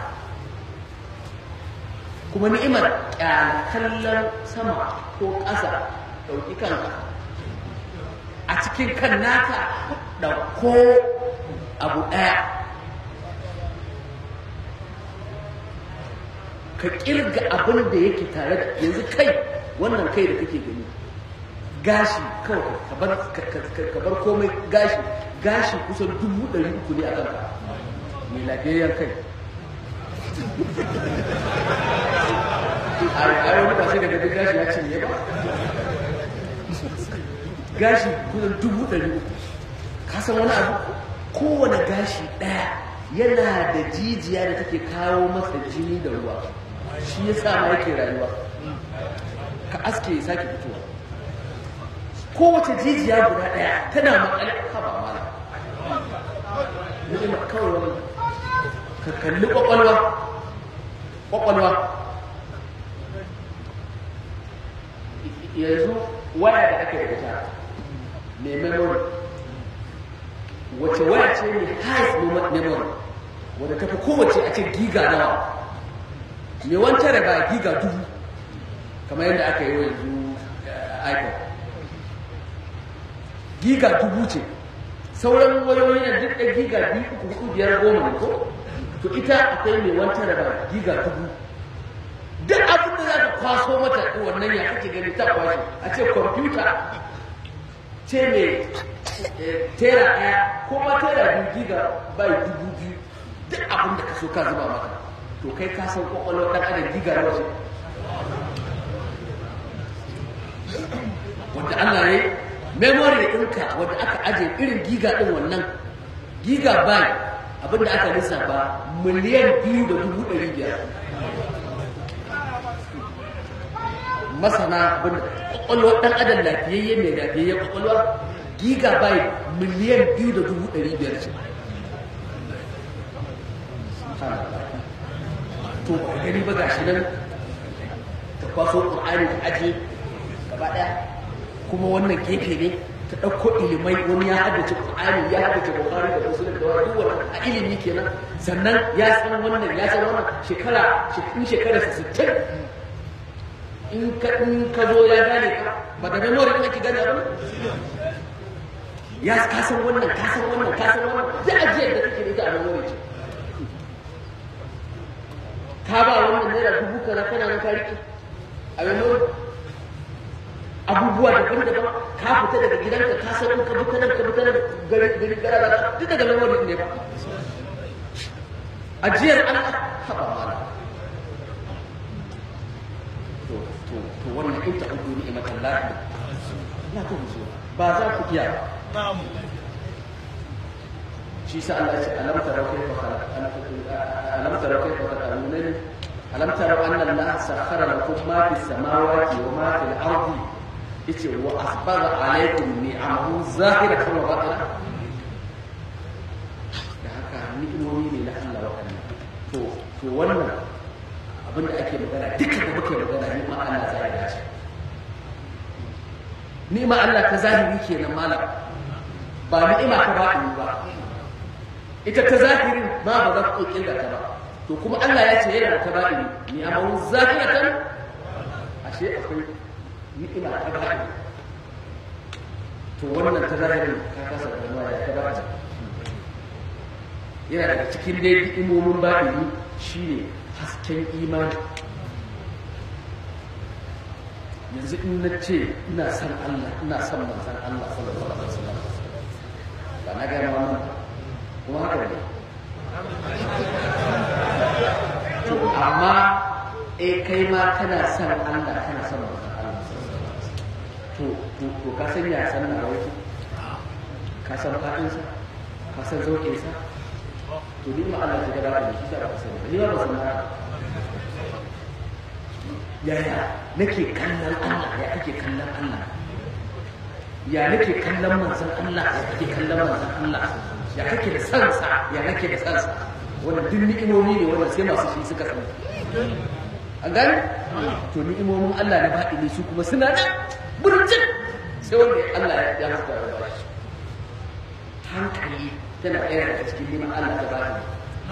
kuma ni'imar kallon sama ko ƙasa ɗauki kanka a cikin kan naka ɗauko abu ɗaya ka ƙirga abin da yake tare da yanzu kai wannan kai da kake gani gashi kawai ka bar komai gashi gashi kusan dubu ɗari uku ne a kanka mai lafiyayyen kai a wani ba sai daga duk gashi ya cinye ba gashi kusan dubu ɗari uku kasan wani abu kowane gashi ɗaya yana da jijiya da take kawo masa jini da ruwa shi ya sa ma yake rayuwa ka aske ya sake fitowa kowace jijiya guda ɗaya tana makale a kaba mala ni'ima kawai wani ka kalli ƙwaƙwalwa ƙwaƙwalwa yanzu waya da ake da ita mai memory wace waya ce ne highest memory wadda ta fi kowace a ce giga nawa mai wanta da ba giga dubu kamar yadda aka yi wa yanzu iPhone giga dubu ce sauran wayoyi na duk da giga biyu uku hudu biyar goma ne ko to ita akwai mai wanta da ba giga dubu duk abin da za ka kwaso mata wannan ya kake gani ta kwashe a ce kwamfuta ce mai tera ɗaya ko ma tera biyu giga bai dubu biyu duk abin da ka so ka zuba mata to kai ka san kwakwalwar ɗan adam giga na wace wanda Allah ya yi memory ɗinka wanda aka aje irin giga ɗin wannan giga bai abin da aka lissafa miliyan biyu da dubu ɗari biyar masana abin da kwakwalwar ɗan adam lafiyayye mai lafiyayye kwakwalwar gigabyte miliyan biyu da dubu ɗari biyar ce to ba gani ba gashi nan ta kwaso ƙur'ani ta ajiye gaba ɗaya kuma wannan gefe ne ta ɗauko ilimai wani ya haddace ƙur'ani ya haddace bukari da musulun da wani wannan a ilimi kenan sannan ya san wannan ya san wannan shekara in shekara sittin in ka zo ya gane ka ba da memory ɗin ake gane ba ya kasan wannan kasan wannan kasan wannan da ajiyar da kake da ita a memory ce ka ba wannan naira dubu kaza kana nan ka riƙe a memory abubuwa daban-daban ka fita daga gidanka ka san ka bi nan ka bi nan gari gari gara duk daga memory ne ba ajiyar Allah haba mala to to to wannan in ta uku ni imatan lahi la ta musu ba za ku iya ba shi sa Allah ya ce alam tara kayfa khalaqa alam tara kayfa khalaqa alam tara anna Allah sakhara lakum ma fis samawati wa ma fil ardi yace wa asbagha alaykum ni'amahu zahiratan wa batina da haka ni'imomi ne na Allah wadannan to to wannan abinda ake magana duka da muke magana ni ma Allah zahiri ce ni ma Allah ta zahiri kenan malam ba ni'ima ta baɗini ba ita ta zahirin ma ba za ku kirga ta ba to kuma Allah ya ce yana ta baɗini ni'amahu zahiratan ashe akwai ni'ima ta baɗini to wannan ta zahirin ka kasa da ya ta baɗini yana daga cikin dai ni'imomin baɗini shine hasken imani yanzu in na ce ina son Allah ina son manzon Allah sallallahu alaihi wasallam ba na gaya wannan kuma haka ne to amma eh kai ma kana son Allah kana son manzon Allah to to to ka san ya san na wai ka san fadin sa ka san zaukin sa to ni ma Allah ya gaba da shi da ka san ni ba san na yaya nake kallon Allah ya kake kallon Allah ya nake kallon manzon Allah ya kake kallon manzon Allah ya kake da sansa ya nake da sansa wannan duk ni'imomi ne wanda sai masu shi suka san an gani to ni'imomin Allah na baɗi ne su kuma suna da burjin sai wanda Allah ya haska da bashi hankali tana ɗaya daga cikin neman Allah da baɗi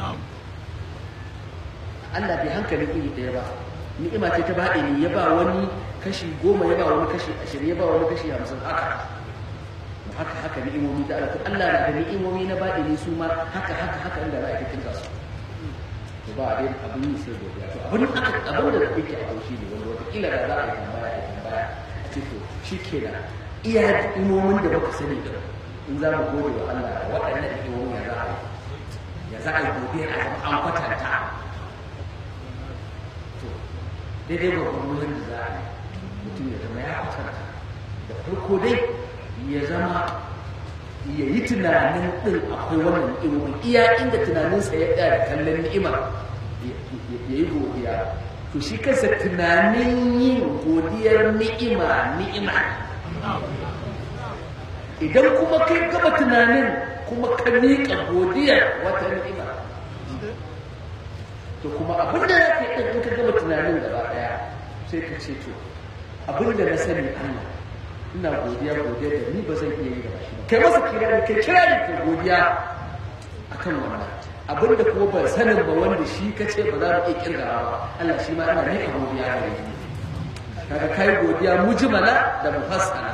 Allah bai hankali iri ɗaya ba ni'ima ce ta baɗi ne ya ba wani kashi goma ya ba wani kashi ashirin ya ba wani kashi hamsin haka haka haka ni'imomi ta Allah Allah na da ni'imomi na baɗi ne su ma haka haka haka inda za a kirkira su to ba dai abin yi sai godiya to abin haka abin da yake a haushi ne wanda wata kila da za a yi tambaya a tambaya a ce to shikenan iya ni'imomin da baka sani da in za mu gode wa Allah da waɗannan ni'imomin ya za a yi ya za a yi godiya a zama an kwatanta daidai gwagwarmuwan da za a yi mutum ya zama ya kwatanta da farko dai ya zama ya yi tunanin ɗin akwai wannan ni'imomin iya inda tunaninsa ya ɗaya da kallon ni'imar ya yi godiya to shi kansa tunanin yin godiyar ni'ima ni'ima idan kuma kai gaba tunanin kuma ka miƙa godiyar wata ni'ima to kuma abin da ya fi in ka gama tunanin gaba ɗaya sai ka ce to abin da na sani Allah ina godiya godiya da ni ba zan iya yi gaba shi ba kai masa kirari kai kirari kai godiya akan wannan abin da kuma ban sanin ba wanda shi ka ce ba za mu iya kirgawa ba Allah shi ma ina nika godiya gare shi kaga kai godiya mujmala da mufassala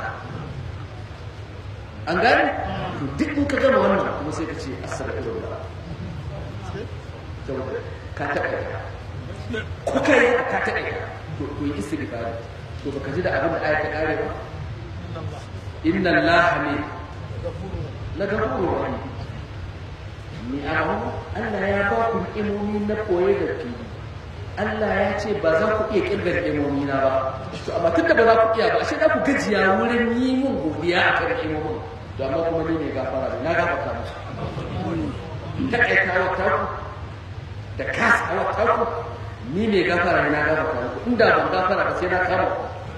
an gane to duk in ka gama wannan kuma sai ka ce astaghfirullah saboda ka taɓa ko kai ka taɓa to yi istighfar to baka ji da abin da ayat ta kare ba inna allaha ne la ghafurur rahim ni abu Allah ya ba ku ilimi na koye da fili Allah ya ce ba za ku iya kirgar ilimomi na ba to amma tunda ba za ku iya ba ashe za ku gajiya wurin yi mun godiya akan ilimomin to amma kuma ni ne gafara na gafarta musu ta kai kawo ta da kasa wata ku ni ne gafara ne na gafarta muku inda ban gafara ba sai na kama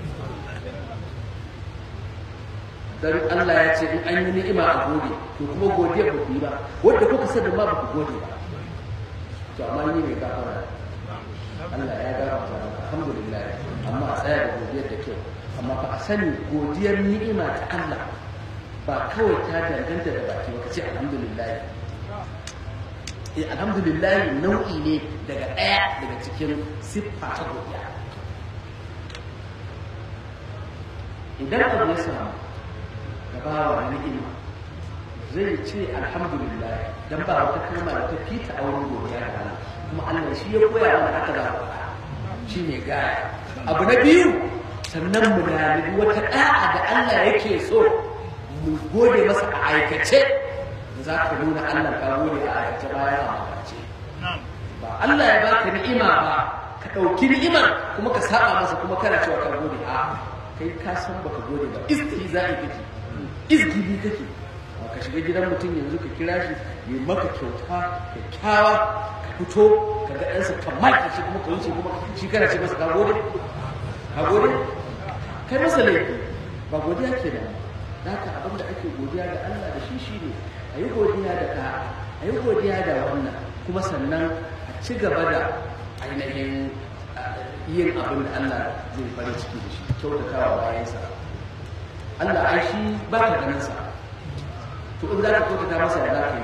dan Allah ya ce in an yi ni'ima a gode to kuma godiya ba ku yi ba wanda kuka sani ma ba ku gode ba to amma ni ne gafara Allah ya gafarta maka alhamdulillah amma a tsaya da godiyar da kyau amma fa a sani godiyar ni'ima ta Allah ba kawai ta danganta da baki ba ka ce alhamdulillah eh alhamdulillah nau'i ne daga ɗaya daga cikin siffa ta godiya idan abu ya samu ga bawa ni'ima zai ce alhamdulillah dan ba wata kalma da ta fita a wurin godiya ga Allah kuma Allah shi ya koya mana haka da shi ne gaya abu na biyu sannan mu nemi wata da'a da Allah yake so mu gode masa a aikace za ka nuna Allah ka gode a aikace bayan a magace ba Allah ya baka ni'ima ba ka ɗauki ni'imar kuma ka saba masa kuma kana cewa ka gode a kai ka san baka gode ba istihza'i kake izgili kake ka shiga gidan mutum yanzu ka kira shi ya maka kyauta kyakkyawa ka fito ka ga ɗansa ka maki shi kuma ka wuce kuma shi kana ce masa ka gode ka gode kai masa laifi ba godiya ke da da haka abin da ake godiya ga Allah da shi shi ne a yi godiya da ka a yi godiya da wannan kuma sannan a ci gaba da ainihin yin abin da Allah zai farin ciki da shi kyautatawa bayansa Allah ai shi ba ka ganin sa to in za ka kyautata masa da za ka yi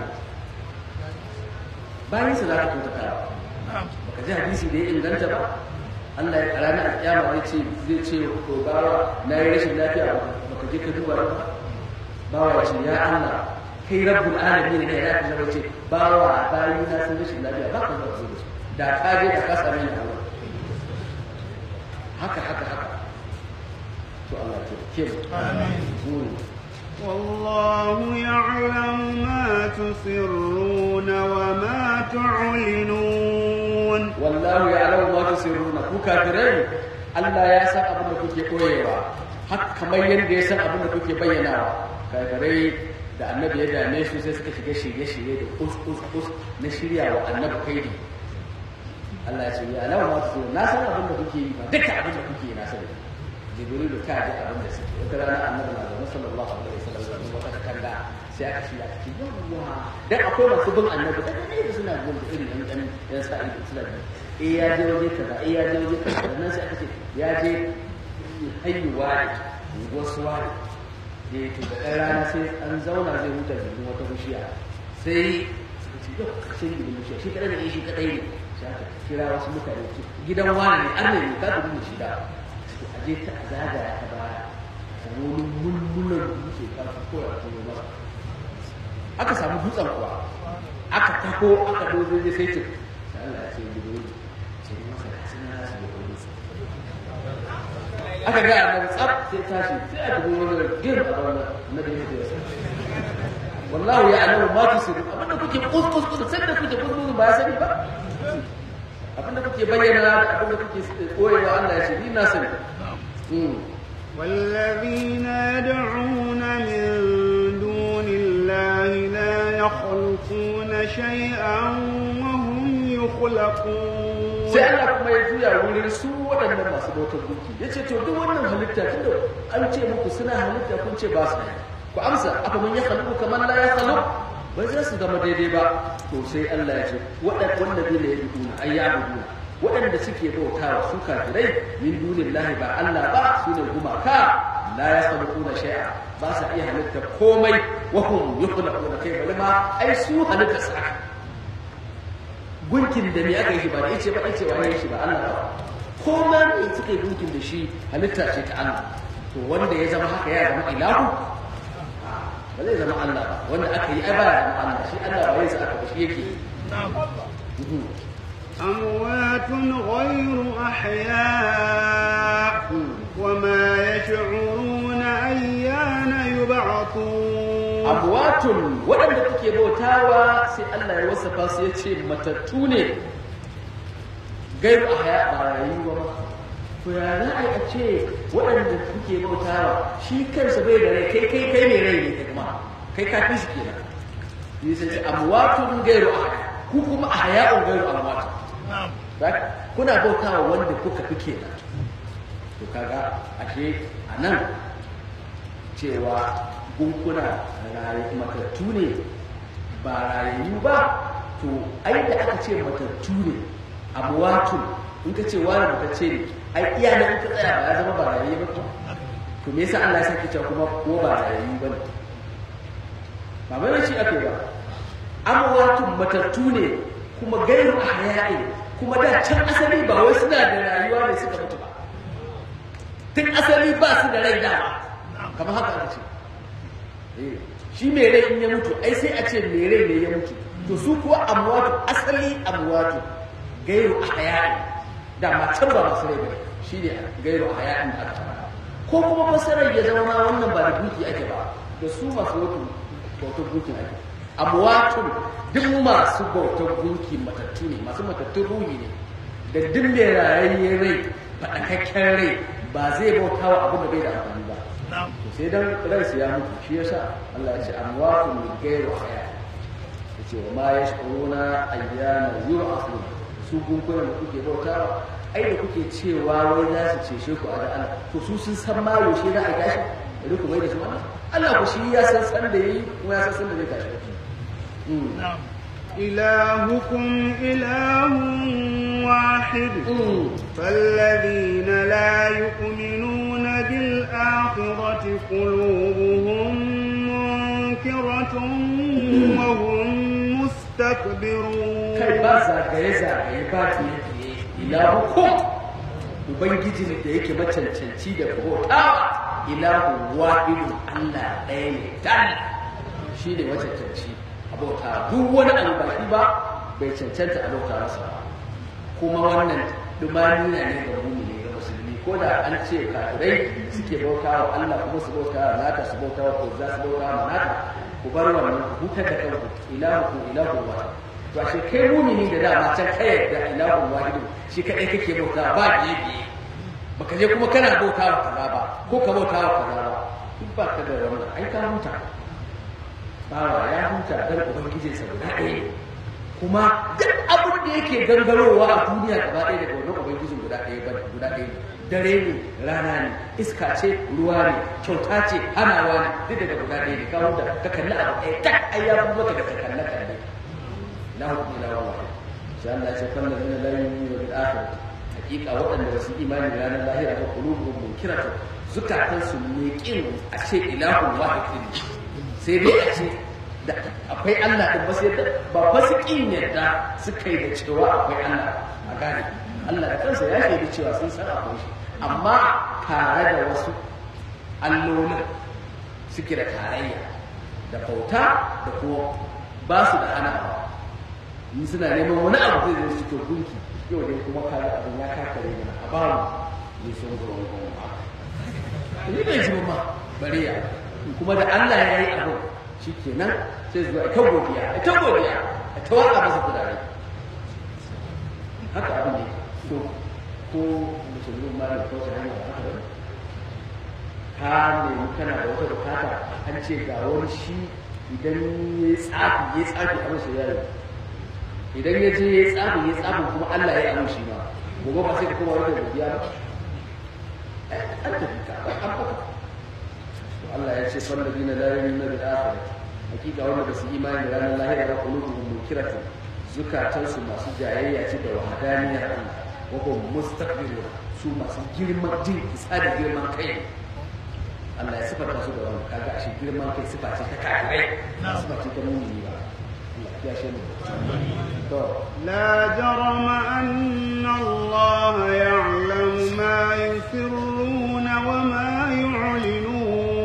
bayan sa za ka kyautata baka ji hadisi da ya inganta ba Allah ya karana a kiyama zai ce zai ce ko bawa na yi rashin lafiya baka je ka duba ba bawa ce ya Allah kai rabbul alamin ne ya ka ce bawa bayi na sun rashin lafiya ba ka zuwa da su da ka je da ka same ni Allah haka haka haka to Allah ya taimake mu amin والله يعلم ما تسرون وما تعلنون والله يعلم ما تسرون ku kafirai Allah ya san abin da kuke koyewa har kamar yadda ya san abin da kuke bayyanawa kafirai da annabi ya dame su sai suka shiga shirye-shirye da kus kus kus na shirya wa annabi kaidi Allah ya ce ya alama ma tusirun na san abin da kuke yi ba duka abin da kuke yi na sani jibrilu ka ji abin da suke wata rana annabi na zaune sallallahu alaihi wasallam da wata kanga sai aka shirya aka ce yawwa dan akwai masu bin annabi da ne suna bin da irin yan yan sa'i da suna bin eh ya je waje kaza eh ya je waje kaza nan sai aka ce ya je hayyuwa ne wasu wani eh to da ɗan rana sai an zauna zai huta da wata bishiya sai suka ce yau sai da bishiya shi kadai ne shi kadai ne sai aka kira wasu mutane gidan wani ne an ne ka dubi shi da a je ta zagaya ta baya samu mulmulan dutse ta ko a cikin masa aka samu dutsen kuwa aka tako aka dozo je sai ce sai Allah ya ce gido sai masa sai na su da dutse aka ga annabi tsaf sai tashi sai aka zo wani gir a wannan annabi ya ce wallahi ya alamu ma tusiru abinda kuke kuskus kus sai da kuke kuskus ba ya sani ba abinda kuke bayyana da abinda kuke koyewa Allah ya ce ni na sani والذين يدعون من دون الله لا يخلقون شيئا وهم يخلقون sai Allah kuma ya juya wurin su waɗannan masu bautar gunki yace to duk wannan halitta tunda an ce muku suna halitta kun ce ba su ku amsa aka mun ya khaluqu kaman la ya khaluq ba za su zama daidai ba to sai Allah ya ce waɗannan wanda zai yi duna ayyabuduna waɗanda suke bautawa su kafirai min dunillahi ba Allah ba su ne gumaka la yakhluquna shay'a ba sa iya halitta komai wa hum yukhluquna kai bal ma ai su halitta sa gunkin da me aka yi ba da yace ba yace wa yayi shi ba Allah ba komai ne suke gunkin da shi halitta ce ta Allah to wanda ya zama haka ya zama ilahu ba zai zama Allah ba wanda aka yi ai ba ya zama Allah shi Allah ba yasa aka ba shi yake أموات غير أحياء وما يشعرون أيان يبعثون أموات وأن تكي بوتاوا سي الله يوصف سيتي متتوني غير أحياء برايوة فيا za a yi a ce waɗanda kuke bautawa shi kansa bai da rai kai kai kai mai rai ne kai kuma kai ka fi shi kenan yi sai ce amwatun gairu ahya ku kuma ahya'un gairu amwatun kuna bautawa wanda kuka fi kenan to kaga ashe anan cewa gunkuna rayu matattu ne ba rayu ba to ai da aka ce matattu ne amwatun in ka ce wani matacce ne ai iya da in ka tsaya ba ya zama ba rayu ba to me yasa Allah ya saki cewa kuma ko ba rayu ba ne ba mai shi ake ba amwatun matattu ne kuma gairu ahya'i kuma da can asali ba wai suna da rayuwa ne suka mutu ba tun asali ba su da rai dama kamar haka aka ce shi mai rai in ya mutu ai sai a ce mai rai ne ya mutu to su kuwa amwatu asali amwatu gairu ahya'i dama can ba masu rai bane shi ne gairu ahya'in da aka fara ko kuma fasarar ya zama ma wannan ba da gunki ake ba da su masu wato bautar gunkin ake amwatun duk masu bautar gunki matattu ne masu matattun ruhi ne da duk mai rayayyen rai faɗakakken rai ba zai bauta wa abin da bai da amfani ba to sai dan ransu ya mutu shi yasa Allah ya ce amwatun min ghayri ahya yace wa ma yashkuruna ayyana yub'athun su gunkunan da kuke bautawa ai da kuke cewa wai za su cece ku a da Allah to su sun san ma yaushe za a tashi da ku bai da su Allah Allah ku shi ya san san da yi kuma ya san san da zai tashi نعم إلهكم إله واحد فالذين لا يؤمنون بالآخرة قلوبهم منكرة وهم مستكبرون kai ba zagaye zagaye ba ta yake ilahukum ubangijin da yake macancanci da bautawa ilahu wahidun Allah ɗaya ne dan shi ne macancanci abota duk wani albashi ba bai cancanta a bauta masa ba kuma wannan dumani ne ga mu'mini ga musulmi ko da an ce kafirai suke bauta wa Allah kuma su bauta wa nata su bauta wa ko za su bauta wa nata ku bar wannan ku hutar da kanku ilahu ilahu wahid to ashe kai mumini da dama can kai da ilahu wahid shi kadai kake bauta ba biye baka je kuma kana bauta wa kaza ba ko ka bauta wa kaza ba duk ba ka da wannan ai ka huta bawa ya huta dan ubangijinsa guda ɗaya kuma duk abin da yake gangarowa a duniya gaba ɗaya daga wannan ubangijin guda ɗaya ba guda ɗaya ne dare ne rana ne iska ce ruwa ne kyauta ce hanawa ne duk daga guda ɗaya ne kawo da ka kalli abu ɗaya tak ai ya fi maka da ka kalle kalle la hukmi la wahid sai Allah ya ce kan da zina la yu'minu bil akhirah hakika waɗanda ba su imani da ranar lahira ba qulubuhum munkiratu zukatan su ne kin a ce ilahun wahid sai dai a ce da akwai Allah din ba sai da ba fasikin yadda suka yi da cewa akwai Allah a gane Allah da kansa ya shaida cewa sun san akwai shi amma tare da wasu allolin suke da tarayya da bauta da kuma ba su da hanawa in suna neman wani abu zai zai suke gunki yau dai kuma kare abin ya kakare mana a ba mu ne sun gurin gurin ba ni bai ji ma bare ya kuma da Allah ya yi abu shi kenan sai zuwa ta godiya ta godiya ta waka masa kudare haka abin ne to ko musulmi ma da kawai hanyar haka ka nemi kana da wata bukata an ce ga wani shi idan ya yi tsafi ya yi tsafi a masa yaro idan ya je ya yi tsafi ya yi tsafi kuma Allah ya yi amushi ma gobe ba sai ka kuma wata godiya ba an tafi ka an faka Allah ya ce fallabina la yu'minuna bil akhirah hakika wanda basu imani da ranar lahira ba qulubuhum munkiratu zukatansu masu jayayya ce da wahdaniyar Allah wa hum mustakbirun su masu girman jin isa da girman kai Allah ya sifata su da wannan kaga ashe girman kai sifa ce ta kafirai sifa ce ta mu'mini ba Allah ya shi mu to la jarama anna Allah ya'lamu ma yusirruna wa ma yu'linun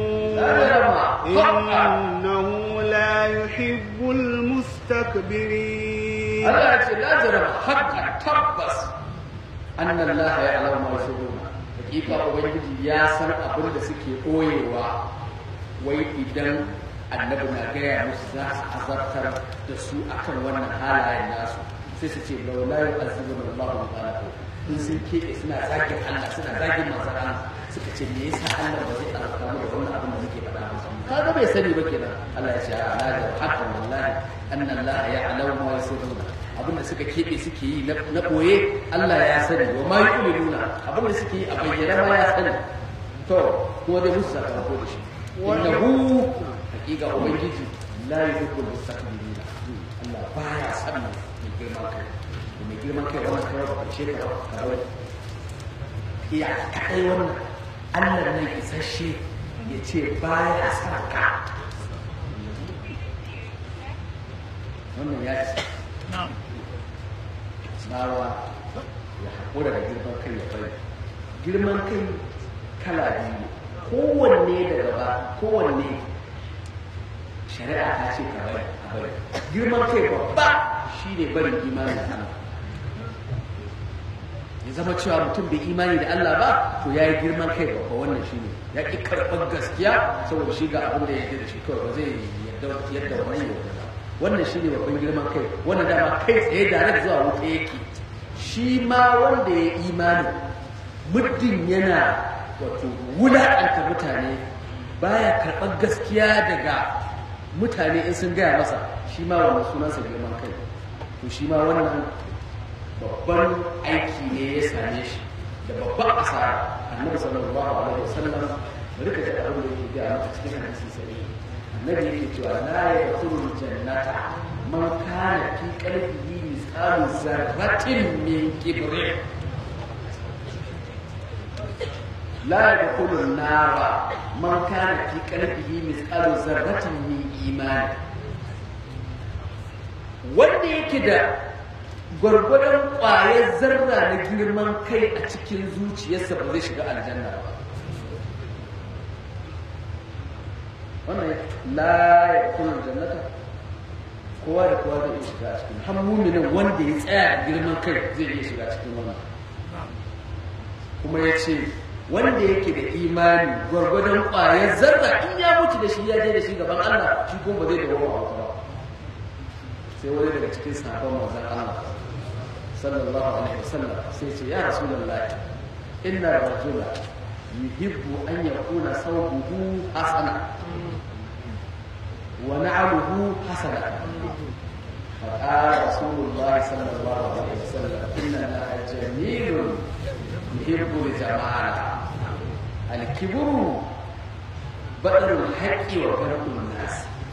إنه لا يحب المستكبرين الله لا جرم حقا تبس أن الله يعلم ما يسرون حقيقة ubangiji ya san abin da suke ɓoyewa wai idan annabi na gaya musu za su azartar da su akan wannan halayen nasu sai su ce laula yu'azzibuna Allahu ta'ala in sun keɓe suna zagin Allah suna zagin manzon Allah suka ce me yasa Allah ba zai alƙa mu da wannan abin da muke faɗa musu kaga bai sani ba kenan Allah ya ce a la da haqqan wallahi anna Allah ya'lamu ma yasirruna abin da suka keɓe suke yi na ɓoye Allah ya sani wa ma yu'minuna abin da suke yi a bayyana ma ya sani to kuma dai musu sakamako da shi innahu haqiqa ubangiji la yuhibbul mustakbirina Allah baya san mai girman kai mai girman kai wannan kawai ba ce ka kawai iya kai wannan Allah ne isasshe ya ce baya san ka wannan ya ce tsawa ya haƙura da girman kai ya bari girman kai kala biyu kowanne da gaba kowanne shari'a ta ce ka bari a bari girman kai babba shi ne barin imani da Allah ya zama cewa mutum bai imani da Allah ba to ya yi girman kai babba wannan shi ne ya ƙi karɓar gaskiya saboda shi ga abin da ya da shi kawai ba zai yadda wannan yau da wannan shi ne babban girman kai wannan dama kai tsaye da zuwa wuta yake shi ma wanda ya imani muddin yana wato wulaƙanta mutane baya karɓar gaskiya daga mutane in sun gaya masa shi ma wannan sunansa girman kai to shi ma wannan babban aiki ne ya same shi da babban asara annabi sallallahu alaihi wasallam rika da abin da yake ga mata cikin hadisi sai annabi yake cewa la yadkhulul jannata man kana fi qalbihi mithqalu zarratin min kibrin la yadkhulun nara man kana fi qalbihi mithqalu zarratin min iman wanda yake da gwargwadon ƙwayar zarra na girman kai a cikin zuciyarsa ba zai shiga aljanna ba wannan la yadkhulul jannata kowa da kowa zai iya shiga a cikin har muminin wanda ya tsaya girman kai zai iya shiga cikin wannan kuma ya ce wanda yake da imani gwargwadon ƙwayar zarra in ya mutu da shi ya je da shi gaban Allah shi kuma ba zai dawo a wata ba sai wani daga cikin sahabban manzon Allah sallallahu alaihi wasallam sai ce ya rasulullahi inna rajula yuhibbu an yakuna sawbuhu hasana wa na'luhu hasana فقال رسول الله صلى الله عليه وسلم إن الله جميل يحب الجمال الكبر بدر الحق وغرق الناس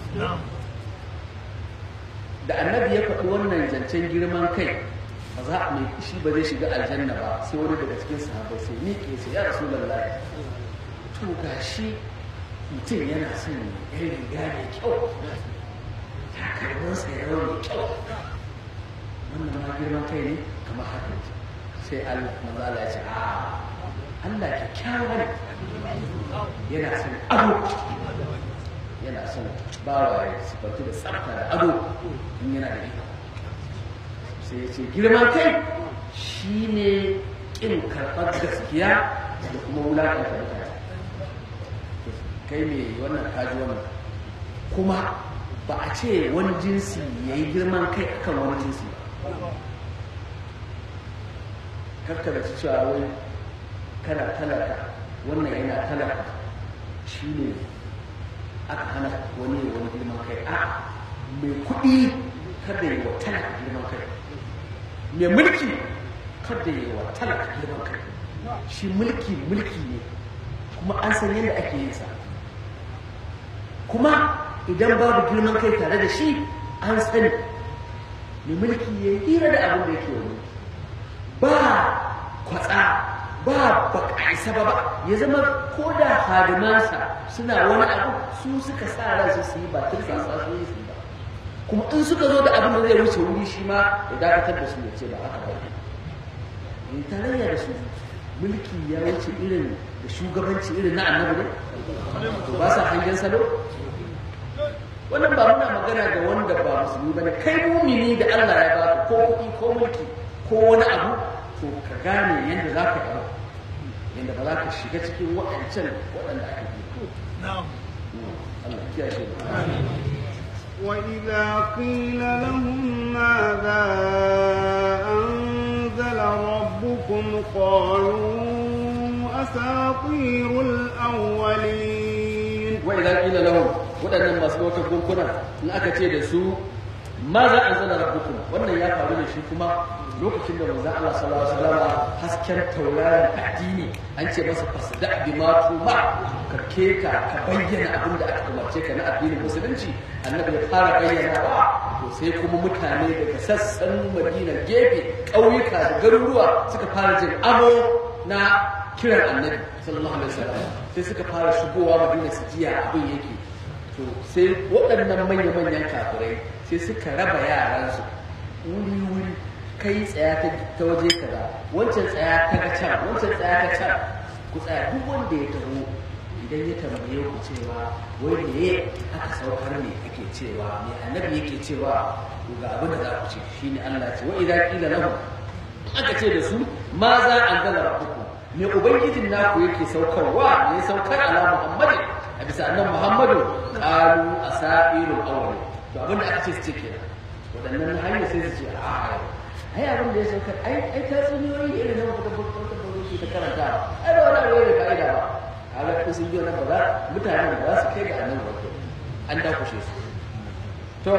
da annabi ya faɗi wannan zancen girman kai ba za a mai shi ba zai shiga aljanna ba sai wani daga cikin sahabbai sai ni ke sai ya rasulullahi to gashi mutum yana son irin riga mai kyau takalminsa ya rauni kyau wannan ma girman kai ne kamar haka sai Allah manzo Allah ya ce a Allah kyakkyawa ne yana son ado yana son bawa ya sifatu da tsafta da ado in yana da iko sai ya ce girman kai shine kin karɓar gaskiya da kuma wulaƙanta mutane kai me wannan kaji wannan kuma ba a ce wani jinsi ya yi girman kai akan wani jinsi ba karka da cewa wai kana talaka wannan yana talaka shi ne aka hana wani ya wani girman kai a mai kuɗi kada yi wa talaka girman kai mai mulki kada yi wa talaka girman kai shi mulki mulki ne kuma an san yadda ake yin sa kuma idan babu girman kai tare da shi an sani mai mulki ya yi hira da abin da yake wani ba kwatsa ba bakaisa ba ya zama ko da hadimansa suna wani abu su suka sa ransu su yi ba tursa sa su yi su ba kuma in suka zo da abin da zai wuce wuri shi ma ya dakatar da su ya ce ba haka ba ne tarayya da su mulki ya wuce irin da shugabanci irin na annabi ne to ba sa hangen salo wannan ba muna magana da wanda ba musulmi bane kai mumini da Allah ya baka ko kuɗi ko mulki ko wani abu to ka gane yadda za ka yi yadda ba za ka shiga cikin waɗancan waɗanda ake yi na'am Allah kiyaye shi وإذا قيل لهم ماذا أنزل ربكم قالوا أساطير الأولين وإذا قيل لهم waɗannan masu wata gunkuna in aka ce da su ma za a zana rabbukum wannan ya faru da shi kuma lokacin da manzon Allah sallallahu alaihi wasallam hasken tauraron addini an ce masa fasda bima tuma ka keka ka bayyana abin da aka umarce ka na addinin musulunci annabi ya fara bayyana wa to sai kuma mutane daga sassan Madina gefe ƙauyuka da garuruwa suka fara jin amo na kiran annabi sallallahu alaihi wasallam sai suka fara shigowa Madina su jiya abin yake to sai waɗannan manya-manyan kafirai sai suka raba yaransu wuri-wuri kai tsaya ta waje kaza wancan tsaya ta ga can wancan tsaya ta can ku tsaya duk wanda ya taho idan ya tambaye ku cewa wai me aka saukar ne ake cewa me annabi yake cewa ku ga abin da za ku ce shine Allah ce wa idza qila lahum aka ce da su ma za an gala rabbukum me ubangijin naku yake saukarwa ne saukar ala muhammadin a bisa annan muhammadu qalu asairul awwal to abinda aka ce su ce kenan wadannan hanyar sai su ce a ai abin da ya sauka ai ai ta tsuniyoyi irin nan da bakon da bakon ta karanta ai da wani abu da kaida ba kaga ko sun yi wannan ba za mutanen da za su kai ga annan wato an dakushe su to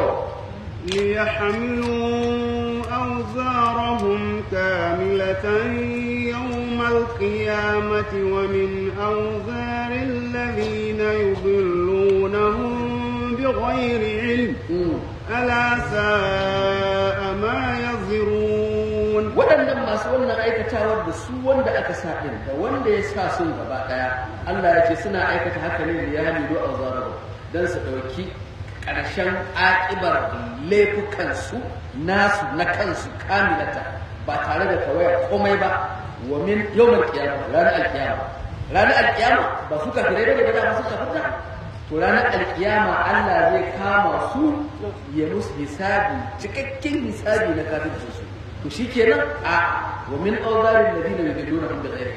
ليحملوا أوزارهم كاملة يوم القيامة ومن أوزار الذين يضلونهم بغير علم ألا ساء ما يزرون waɗannan masu wannan aikatawar da su wanda aka sa ɗin da wanda ya sa sun gaba ɗaya Allah ya ce suna aikata haka ne da ya hamilu auzarahu don su ɗauki ƙarshen aƙibar laifukansu nasu na kansu kamilata ba tare da tawaya komai ba wa min yawmal qiyamah ranar alqiyama ranar alqiyama ba su kafirai bane ba da su kafirta to ranar alqiyama Allah zai kama su ya musu hisabi cikakken hisabi na kafirci su to shikenan a wa min awzaril ladina yudilluna bi ghairi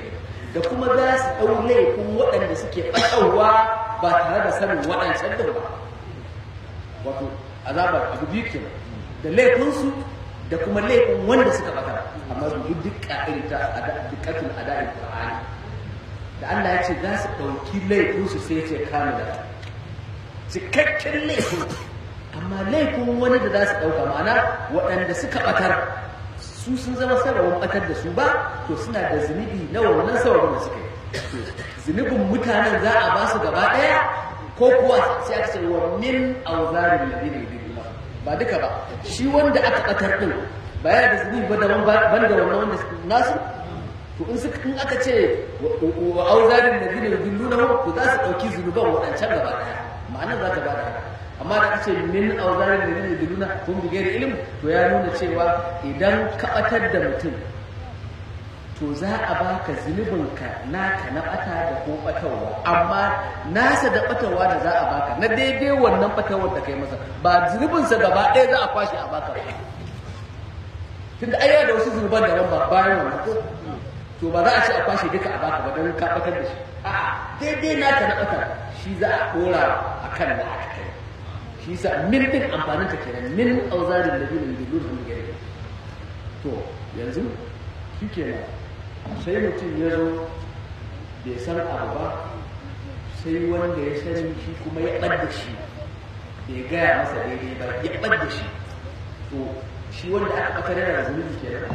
da kuma za su ɗau laifin waɗanda suke ɓatarwa ba tare da sanin waɗancan din ba wato azabar abu biyu kenan da laifinsu da kuma laifin wanda suka ɓatar amma su yi duk ƙa'iri ta dukkanin ada'in Qur'ani da Allah ya ce za su ɗauki laifinsu sai ya ce kamila cikakken laifin amma laifin wani da za su ɗauka ma'ana waɗanda suka ɓatar su sun zama sababin ɓatar da su ba to suna da zunubi na wannan sababin da suka yi zunubin mutanen za a ba su gaba ɗaya ko kuwa sai aka ce wa min auzarin ladina yudilluna ba duka ba shi wanda aka ɓatar ɗin ba yana da zunubi ba daban ban da wannan wanda nasu to in suka in aka ce wa auzarin ladina yudilluna to za su ɗauki zunuban waɗancan gaba ɗaya ma'anar za ta ba da haka amma da aka ce min auzarin da zai duluna kun bige da ilim to ya nuna cewa idan ka batar da mutum to za a baka zunubinka naka na bata da ko batarwa amma nasa da batarwa da za a baka na daidai wannan batarwar da kai masa ba zunubinsa gaba ɗaya za a kwashe a baka ba tunda ai da wasu zunuban da ba bayan wannan ko to ba za a ce a kwashe duka a baka ba don ka batar da shi a'a daidai naka na bata shi za a dora akan da aka kai shi sa min din amfanin ta kenan min auzarin ladina yudilluna min ghairi to yanzu shikenan sai mutum ya zo bai san abu ba sai wanda ya sani shi kuma ya ɓad da shi bai gaya masa daidai ba ya ɓad da shi to shi wanda aka ɓatar yana da zunubi kenan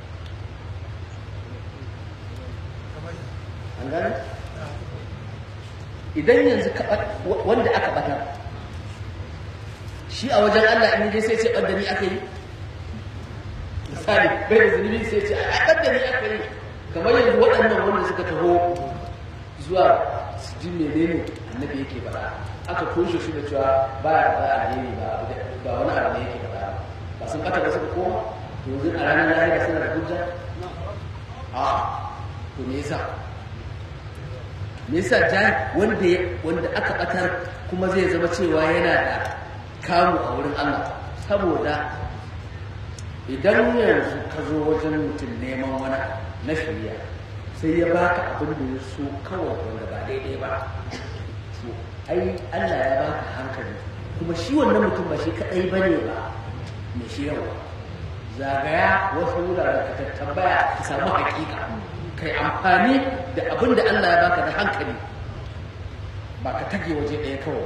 an gane idan yanzu wanda aka ɓatar shi a wajen Allah in je sai ce ɓaddani aka yi misali bai da zunubi sai ce a ɓaddani aka yi kamar yanzu waɗannan wanda suka taho zuwa su ji menene annabi yake faɗa aka toshe shi da cewa ba ya faɗa alheri ba ba wani abu ne yake faɗa ba sun ɓata ba suka koma to yanzu a ranar lahira suna da hujja a to me yasa me yasa jahil wanda wanda aka ɓatar kuma zai zama cewa yana da kamu a wurin Allah saboda idan yanzu ka zo wajen mutum neman wani na shari'a sai ya baka abin da ya so kawai wanda ba daidai ba to ai Allah ya baka hankali kuma shi wannan mutum ba shi kadai bane ba mai shi yawa zagaya wasu wurare ka tambaya ka samu hakika kai amfani da abin da Allah ya baka da hankali ba ka tage waje ɗaya kawai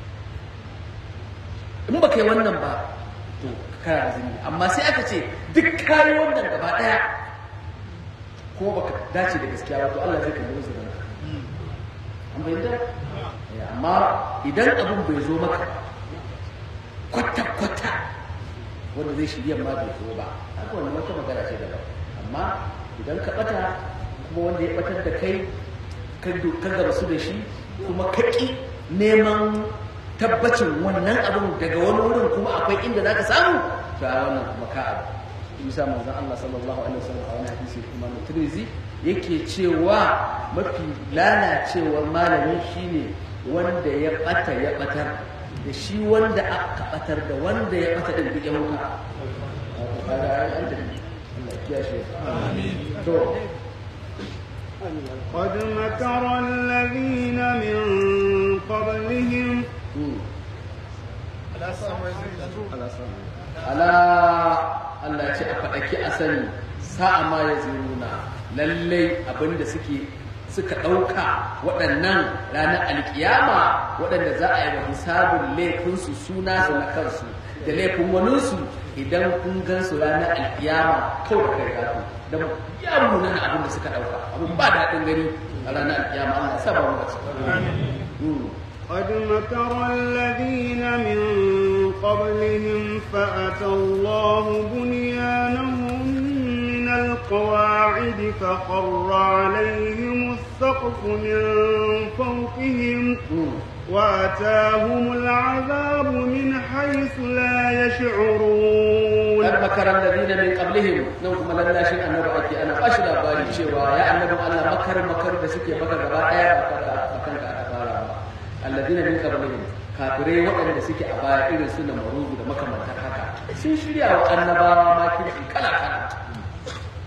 in ba kai wannan ba to kana da zunubi amma sai aka ce duk kayi wannan gaba daya ko baka dace da gaskiya ba to Allah zai kalli musu ranka an bayyana amma idan abun bai zo maka kwata kwata wanda zai shirya ma bai zo ba haka wannan wata magana ce daban amma idan ka bata kuma wanda ya batar da kai ka gaba su da shi kuma kaki neman tabbacin wannan abin daga wani wurin kuma akwai inda za ka samu ta wannan kuma ka abu isa manzon Allah sallallahu alaihi wasallam a wani hadisi kuma na Tirmidhi yake cewa mafi lalacewar malami shine wanda ya bata ya batar da shi wanda aka batar da wanda ya bata din duk ya muka kaga an da Allah ya shi amin to قد مكر الذين من قبلهم ala Allah ce a faɗaki a sani sa'a ma ya ziruna lallai abinda suke suka ɗauka waɗannan ranar alkiyama waɗanda za a yi wa hisabin laifinsu suna su na kansu da laifin waninsu idan kun gansu ranar alkiyama kawai kai gato da ya muna na abin da suka ɗauka abin ba daɗin gani a ranar alkiyama Allah ya saba mu قد مكر الذين من قبلهم فأتى الله بنيانهم من القواعد فخر عليهم السقف من فوقهم وأتاهم العذاب من حيث لا يشعرون قد مكر الذين من قبلهم نوكم لنا شيء أن نبعك أنا أشرى بالي شيء يا أنه الله مكر مكر بسكي مكر بباعي مكر alladina min qablihim kafirai waɗanda suke a baya irin su maruzu da makamantar haka sun shirya wa annabawa makirci kala kala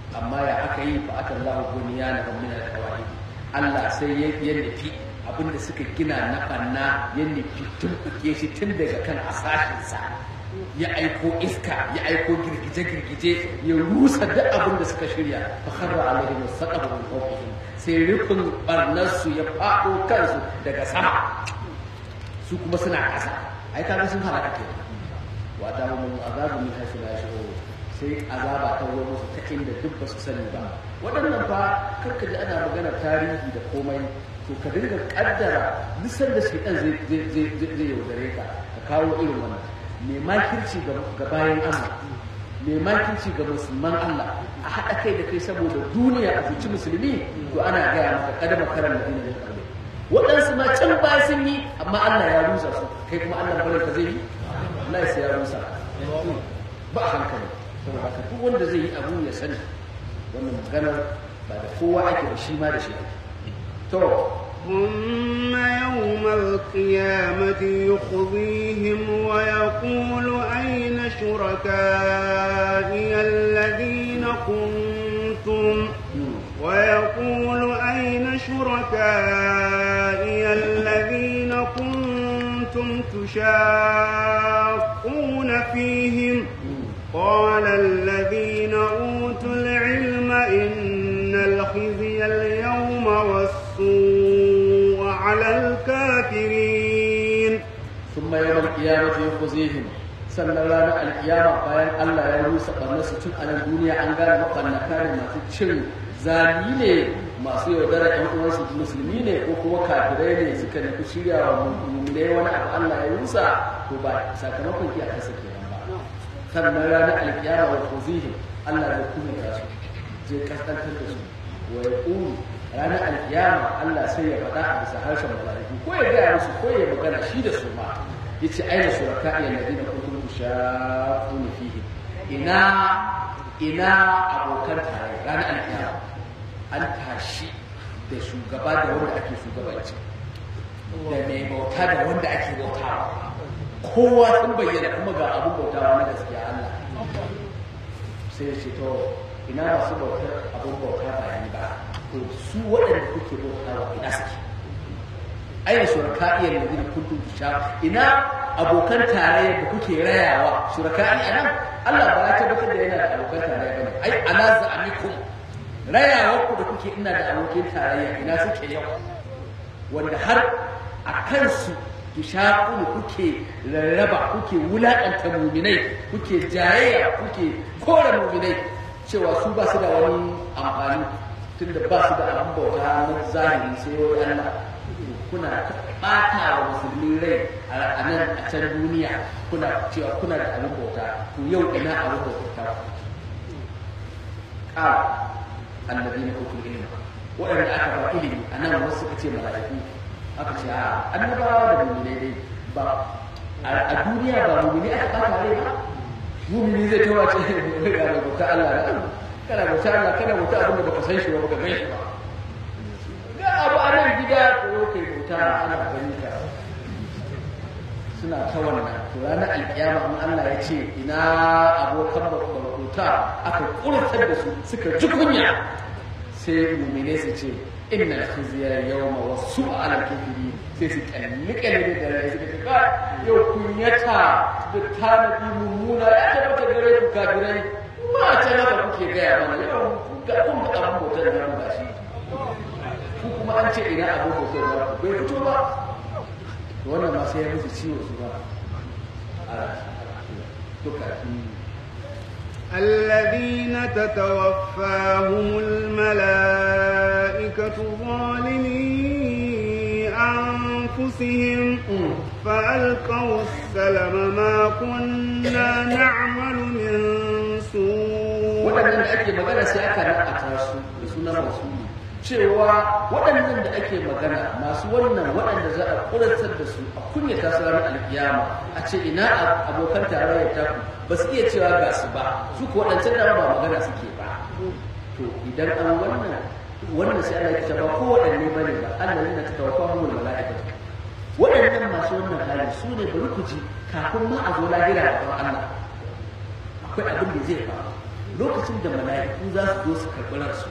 amma ya aka yi fa aka Allah buniyana min al-qawaid Allah sai ya nufi abinda suka gina na banna ya nufi tun kuke shi tun daga kan asashinsa ya aiko iska ya aiko girgije-girgije ya rusa duk abin da suka shirya fa kharra alaihim saqabu min fawqihim sai rufin barnarsu ya faɗo kansu daga sama su kuma suna ƙasa ai kaga sun halaka ke wa ta mun azabu min haythu la yashurun sai azaba ta zo musu ta inda duk ba su sani ba waɗannan fa karka ji ana magana tarihi da komai to ka dinga kaddara nisan da shaitan zai zai zai yaudare ka ka kawo irin wannan mai makirci ga bayan Allah mai makirci ga musulman Allah a haɗa kai da kai saboda duniya a zuci musulmi to ana gaya maka kadama karan da dinin karbe waɗansu ma can ba sun yi amma Allah ya rusa su kai kuma Allah bare ka zai yi Allah sai ya rusa ba hankali saboda haka duk wanda zai yi abu ya sani wannan maganar ba da kowa ake da shi ma da shi to ثم يوم القيامة يخزيهم ويقول أين شركائي الذين كنتم ويقول أين شركائي الذين كنتم تشاقون فيهم قال الذين أوتوا العلم إن الخزي اليوم والسوء على الكافرين ثم يوم القيامة يخزيهم sannan ranar alkiyama bayan Allah ya rusa ɓarnarsu tun a nan duniya an gane maɓannaka ne masu cin zali ne masu yaudara ɗan uwansu musulmi ne ko kuma kafirai ne suka nufi shirya wa mummune wani abu Allah ya rusa to ba sakamakon ki a kasa kenan ba sannan ranar alkiyama wa khuzihim Allah zai kuma su zai kaskantar da su wa yaqulu ranar alkiyama Allah sai ya faɗa a bisa harshen mala'iku ko ya gaya musu ko ya magana shi da su ma yace aina shuraka'i alladhina kuntum tushaquna fihi ina ina abokan tare ranar alkiyama an tashi da shugaba da wanda ake shugabanci da mai bauta da wanda ake bautawa kowa sun bayyana kuma ga abun bautawa na gaskiya Allah sai ya ce to ina masu bautar abun bauta ba ni ba to su waɗanda kuke bautawa ina suke aina shuraka'i alladhina kuntum tushaquna ina abokan tarayya da kuke rayawa shuraka'i anan Allah ba ya tabbatar da yana da abokan tarayya bane ai ala za'amikum rayawa ku da kuke ina da abokan tarayya ina suke yau wanda har a kansu tushaquna kuke rarraba kuke wulakanta mu'minai kuke jayayya kuke kore mu'minai cewa su ba su da wani amfani tunda ba su da abin bauta na zahiri sai wai Allah kuna ɓata wa musulmi rai a nan a can duniya kuna cewa kuna da abin bauta to yau ina abin bauta ƙara annabi na hukun ilimi waɗanda aka ba ilimi a nan wasu suka ce mala'iku aka ce a annabawa da mummune dai ba a duniya ba mummune aka ɓata rai ba mummune zai ta wace ga da bauta Allah da kana bauta Allah kana bauta abin da baka san shi ba baka gan shi ba abu a nan gida ko kai bauta ana gani ka suna ta wannan to ranar alkiyama in Allah ya ce ina abokan bauta aka kurtar da su suka ji kunya sai mu'mine su ce innal khizya yawma wasu'a ala al-kafirin sai su kalli kalli da rai suka ka yau kunyata da tanadi mummuna ya tabbata gare ku kafirai ma ta naga kuke gaya mana yau ga kun da abin bautar da ba shi kuma an ce ina abin bautar da bai fito ba wannan ma sai ya musu ciwo su ba a duka الذين تتوفاهم الملائكة ظالمي أنفسهم فألقوا السلم ما كنا نعمل من سوء. waɗannan da ake magana sai aka ra'ata su da sunan rasuli cewa waɗannan da ake magana masu wannan waɗanda za a ƙuratar da su a kunyata su ranar alkiyama a ce ina abokan tarayyar taku ba su iya cewa ga su ba su ko waɗancan da ba magana suke ba to idan an wannan wannan sai Allah ya ce ba ko waɗanne bane ba Allah yana ta tawaffa mu mala'ika waɗannan masu wannan hali su ne bari ku ji kafin ma a zo lahira da Allah akwai abin da zai faru lokacin da mala'iku za su zo su karɓi ransu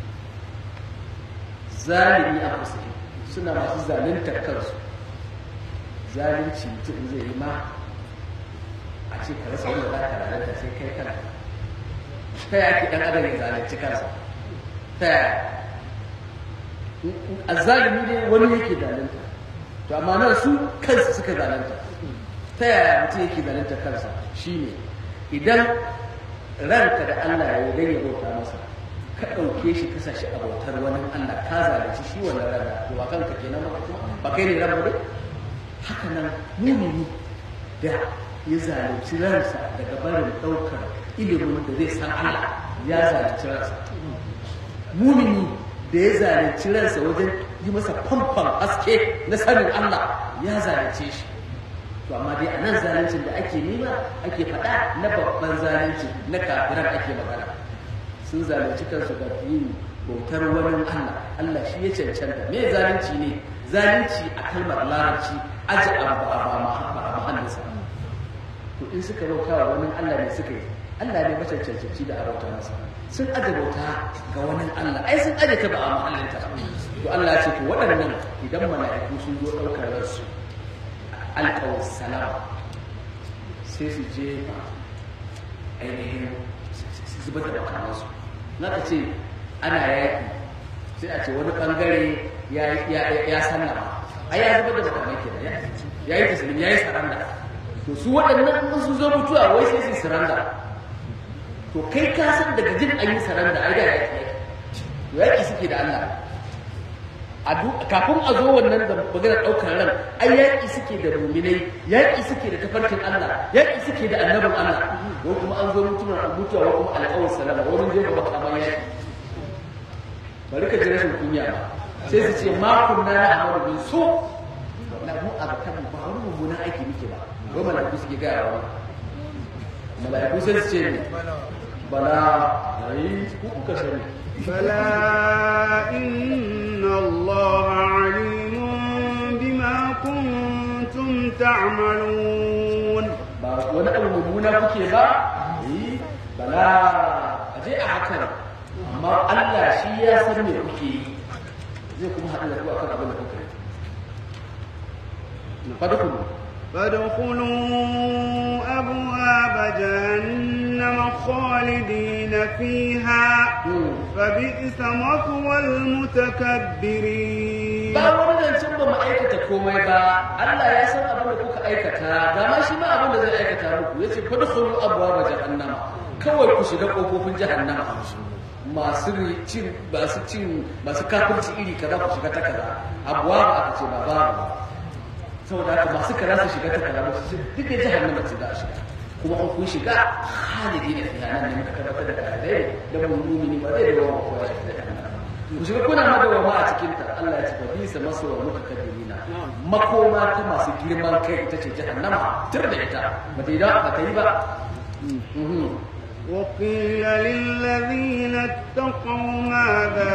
zalimi a kusa suna masu zaluntar kansu zalunci mutum zai yi ma a ce ka rasa wanda za ka lalata sai kai kana ta yaki ɗan adam ya zalunci kansa ta yaya a zalimi ne wani yake zalunta to amma nan su kansu suka zalunta ta yaya mutum yake zalunta kansa shine idan ranka da Allah ya yi dan ya bauta masa ka ɗauke shi ka sashi a bautar wani Allah ka zalunci shi wannan rana to ba kanka kenan ba kuma ba kai ne ran ba haka nan mumini da ya zalunci ransa daga barin ɗaukar ilimin da zai san Allah ya zalunci ransa mumini da ya zalunci ransa wajen yi masa famfan haske na sanin Allah ya zalunce shi to amma dai a nan zaluncin da ake nema ake faɗa na babban zalunci na kafiran ake magana sun zalunci kansu da yin bautar wani Allah Allah shi ya cancanta me zalunci ne zalunci a kalmar larabci aji abu a mahallinsa to in suka bauta wa wani Allah ne suka yi Allah ne macancanci da abauta masa sun aje bauta ga wani Allah ai sun aje ta ba a mahallinta to Allah ya ce to waɗannan idan mala'iku sun zo ɗaukar ransu alƙawar salama sai su je ainihin su zubar da makamansu na ka ce ana yaƙi sai a ce wani ɓangare ya sallama ai ya zubar da makamai ke da ya yi taslim ya yi saranda to su waɗannan sun zo mutuwa wai sai su saranda to kai ka san daga jin an yi saranda ai da yaƙi yaƙi suke da Allah kafin a zo wannan da maganar ɗaukar ran ai yaƙi suke da muminai yaƙi suke da tafarkin Allah yaƙi suke da annabin Allah ko kuma an zo mutuwa mutuwa ko kuma alƙawar salama wurin jefa makaman yaƙi bari ka ji rashin kunya ba sai su ce ma kunna na amadu bin so na mu a bakan ba wani mummunan aiki muke ba ko mala'iku suke gaya wa mala'iku sai su ce ne bala ai ku kuka sani بلى إن الله عليم بما كنتم تعملون wani abu mummuna kuke ba yi bala a je a hakan amma Allah shi ya san me kuke yi zai kuma haɗu da ku akan abin da kuka yi fadkhulu فادخلوا أبواب جهنم خالدين فيها فبئس مثوى المتكبرين ba wani zancen ba mu aikata komai ba Allah ya san abin da kuka aikata ga ma shi ma abin da zai aikata muku yace fadkhulu abwaaba jahannama kawai ku shiga kofofin jahannama masu cin masu cin masu kafirci iri kaza ku shiga ta kaza abwaaba aka ce ba babu saboda haka masu kara su shiga ta kara su duk da jahannama ce za a shiga kuma an kun shiga halidi ne fiya nan ne muka tabbatar da kafirai da mu'mini ba zai dawo ko ya shiga jahannama ku shiga kuna madawama a cikin ta Allah ya ce fa bisa masu wa mutakabirina makoma ta masu girman kai ita ce jahannama tur da ita ba ta yi da ba ta yi ba وقيل للذين اتقوا ماذا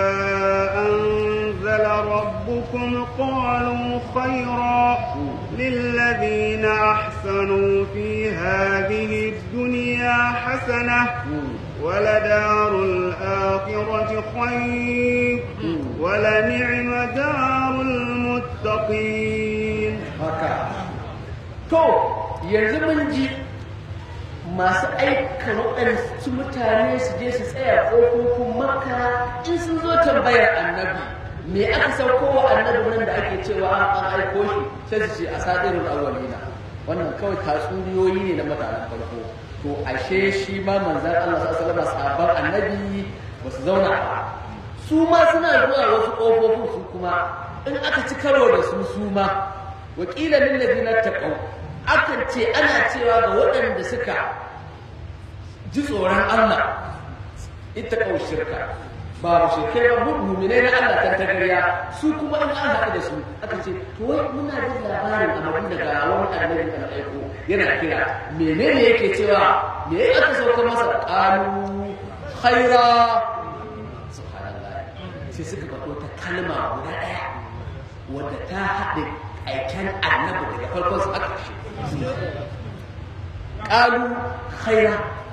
أنزل ربكم قالوا خيرا للذين أحسنوا في هذه الدنيا حسنة ولدار الآخرة خير ولنعم دار المتقين تو يلزم نجي masu aika waɗansu mutane su je su tsaya ƙofofin makka in sun zo tambayar annabi me aka sauko wa annabi nan da ake cewa an aiko shi sai su ce a sadirin awwalina wannan kawai tatsuniyoyi ne na mutanen farko to ashe shi ma manzon Allah sallallahu alaihi wasallam sahabban annabi ba su zauna ba su ma suna zuwa wasu ƙofofin su kuma in aka ci karo da su su ma wakilan lil ladina taqaw akan ce ana cewa ga waɗanda suka ji tsoron Allah ita kawo shirka ba mu shirkai ba mu'mine na Allah kan tagariya su kuma in an haɗu da su aka ce to wai muna da labarin a madina ga wani annabi kan aiko yana kira menene yake cewa me aka sauka masa qalu khaira subhanallah sai suka faɗo ta kalma guda ɗaya wadda ta haɗe aiken annabi daga farkon su aka kashe qalu khaira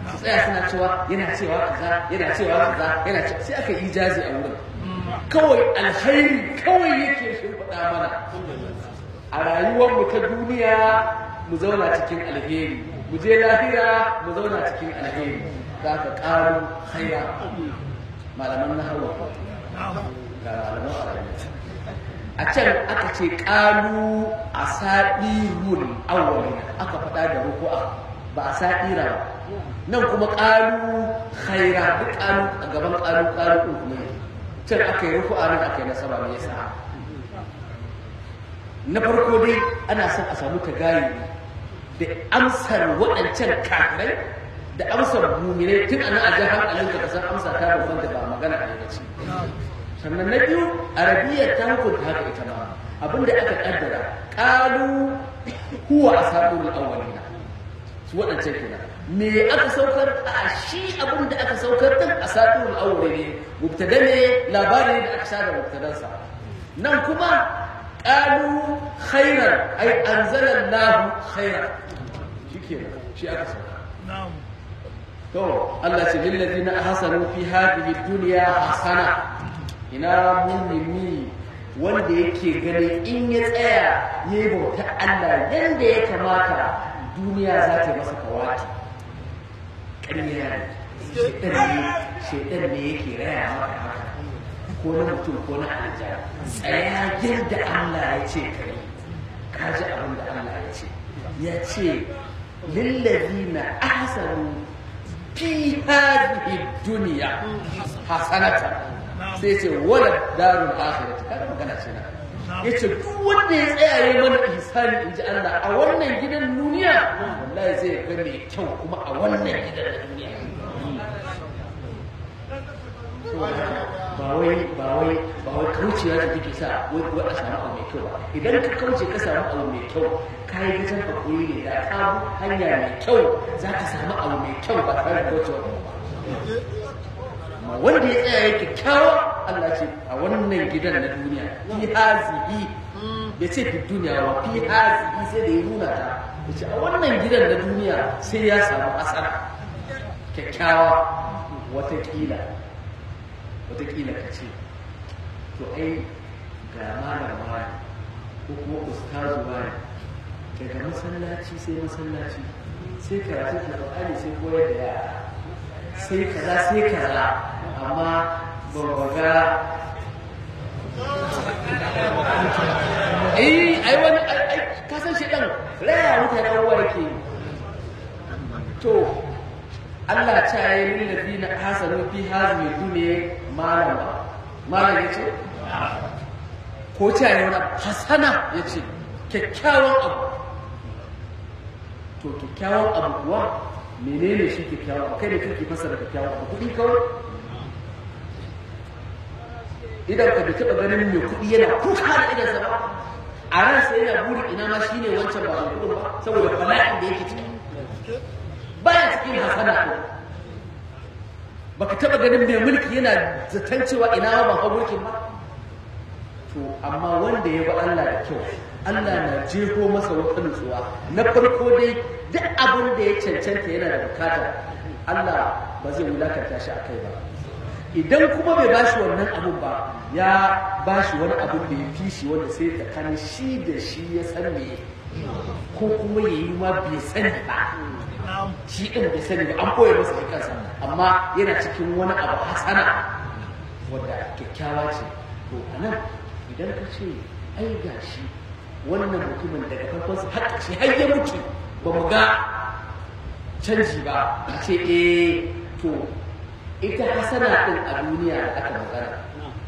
su tsaya suna cewa yana cewa kaza yana cewa kaza yana cewa sai aka ijazi a wurin kawai alkhairi kawai yake shimfiɗa mana a rayuwar mu ta duniya mu zauna cikin alheri mu je lahira mu zauna cikin alheri za ka ƙaru khaira malaman nahawa ga malaman arabiya a can aka ce ƙalu a saɗirul awwalina aka faɗa da ruku'a ba a saɗira ba nan kuma ƙalu khaira duk ƙalu a gaban ƙalu ƙalu ɗin ne can aka yi ruku'a nan aka yi nasaba me yasa na farko dai ana son a samu tagayi da amsar waɗancan kafirai da amsar muminai tun anan a jan hankalinka ka san amsa ta babban da ba magana a yanzu sannan na biyu arabiyyar ta hukunta haka ita ma abinda aka kaddara qalu huwa asatirul awwalina su waɗancan kenan me aka saukar a shi abinda aka saukar din asatirul awwalina mubtada ne labari ne da aka saba mubtadansa nan kuma qalu khairan ay anzala Allahu khairan shikenan shi aka sauka na'am to Allah ce lil ladina ahsanu fi hadhihi dunya hasana ina mumini wanda yake gani in ya tsaya yayi bauta Allah yanda ya kamata duniya za ta masa kawati ƙarya ne shedan ne yake raya maka haka ko na mutum ko na aljanna tsaya yadda Allah ya ce kai ka ji abin da Allah ya ce ya ce lillazina ahsanu fi hadhihi dunya hasanatan sai ce wala darul akhirati kada magana ce na yace duk wanda ya tsaya yayin mana ihsani inji Allah a wannan gidan duniya wallahi zai ga mai kyau kuma a wannan gidan duniya ba wai ba wai ba wai kaucewa da take sa wai wai a samu abu mai kyau ba idan ka kauce ka samu abu mai kyau ka yi gajan hakuri ne da ka hanya mai kyau za ka samu abu mai kyau ba tare da kaucewa ba wanda ya tsaya yake kyakkyawa Allah ce a wannan gidan na duniya fi hazihi bai ce fi duniya ba fi hazihi sai da ya nuna ta ya ce a wannan gidan na duniya sai ya samu asara kyakkyawa watakila watakila ka ce to ai ga malam wani ko kuma ustazu wani daga masallaci sai masallaci sai karatu da Qur'ani sai koyar da yara sai kaza sai kaza amma ba mu ga eh ai wani ka san shi dan raya mutane ruwa yake to Allah ta yi lil ladina hasanu fi hadhihi dunya malama malama yace ko ta yi wani hasana yace kyakkyawan abu to kyakkyawan abu kuwa menene shi kyakkyawan kai ne kake fasara kyakkyawan abu kudi kawai idan ka taɓa ganin mai kuɗi yana kuka da idansa ba a ransa yana buri ina ma shine wancan ba mai kuɗin ba saboda bala'in da yake ciki baya cikin hasana ɗin baka taɓa ganin mai mulki yana zaton cewa ina ma ban hau mulkin ba to amma wanda ya bi Allah da kyau Allah na jeho masa wata nutsuwa na farko dai duk abin da ya cancanta yana da bukata Allah ba zai wulakanta shi a kai ba idan kuma bai bashi wannan abun ba ya bashi wani abun da ya fi shi wanda sai tsakanin shi da shi ya san me ko kuma ya yi ma bai sani ba shi ɗin bai sani ba an koya masa shi kansa amma yana cikin wani abu hasana wanda kyakkyawa ce to a nan idan ka ce ai ga shi wannan mutumin daga farkonsa har ƙarshe har ya mutu ba mu ga canji ba a ce eh to ita hasana ɗin a duniya da aka magana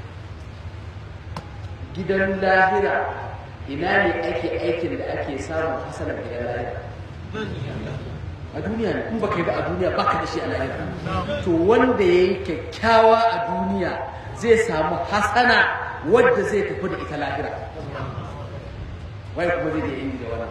gidan lahira ina ne ake aikin da ake samun hasana gidan lahira a duniya ne in baka yi ba a duniya baka da shi a lahira to wanda ya yi kyakkyawa a duniya zai samu hasana wadda zai tafi da ita lahira wai kuma zai da yi da wannan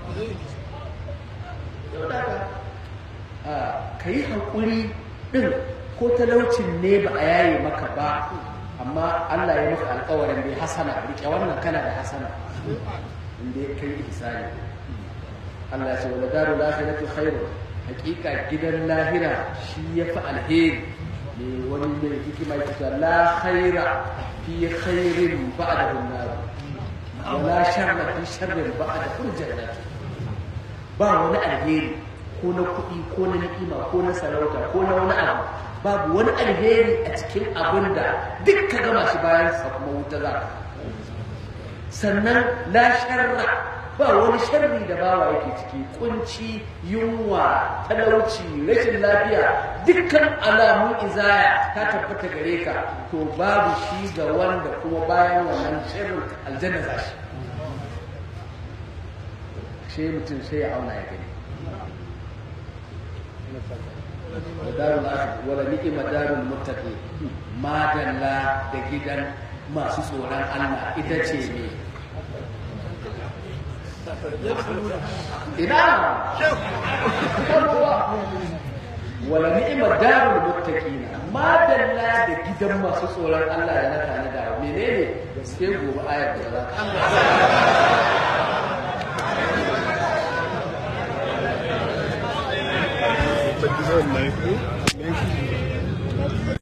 ka yi haƙuri ɗin ko talaucin ne ba a yaye maka ba amma Allah ya maka alƙawarin bai hasana rike wannan kana da hasana inda ya kai ihsani Allah ya ce wala daru lakhirati khairu hakika gidan lahira shi ya fi alheri ne wani mai hikima ya ce la khaira fi khairin ba'da an-nar wala sharra fi sharrin ba'da al-jannah ba wani alheri ko na kuɗi ko na ni'ima ko na sarauta ko na wani abu babu wani alheri a cikin abin da duk ka gama shi bayan sa kuma wuta za ka sannan la sharra ba wani sharri da bawa yake ciki kunci yunwa talauci rashin lafiya dukkan alamun izaya ta tabbata gare ka to babu shi ga wanda kuma bayan wannan sharrin aljanna za shi sai mutum sai ya auna ya gani darul akhir wala ni'ma darul muttaqin madalla da gidan masu tsoron Allah ita ce ne ina wala ni'ma darul muttaqin madalla da gidan masu tsoron Allah da na tana da menene gaske gobe ayar da za ka But you don't like me?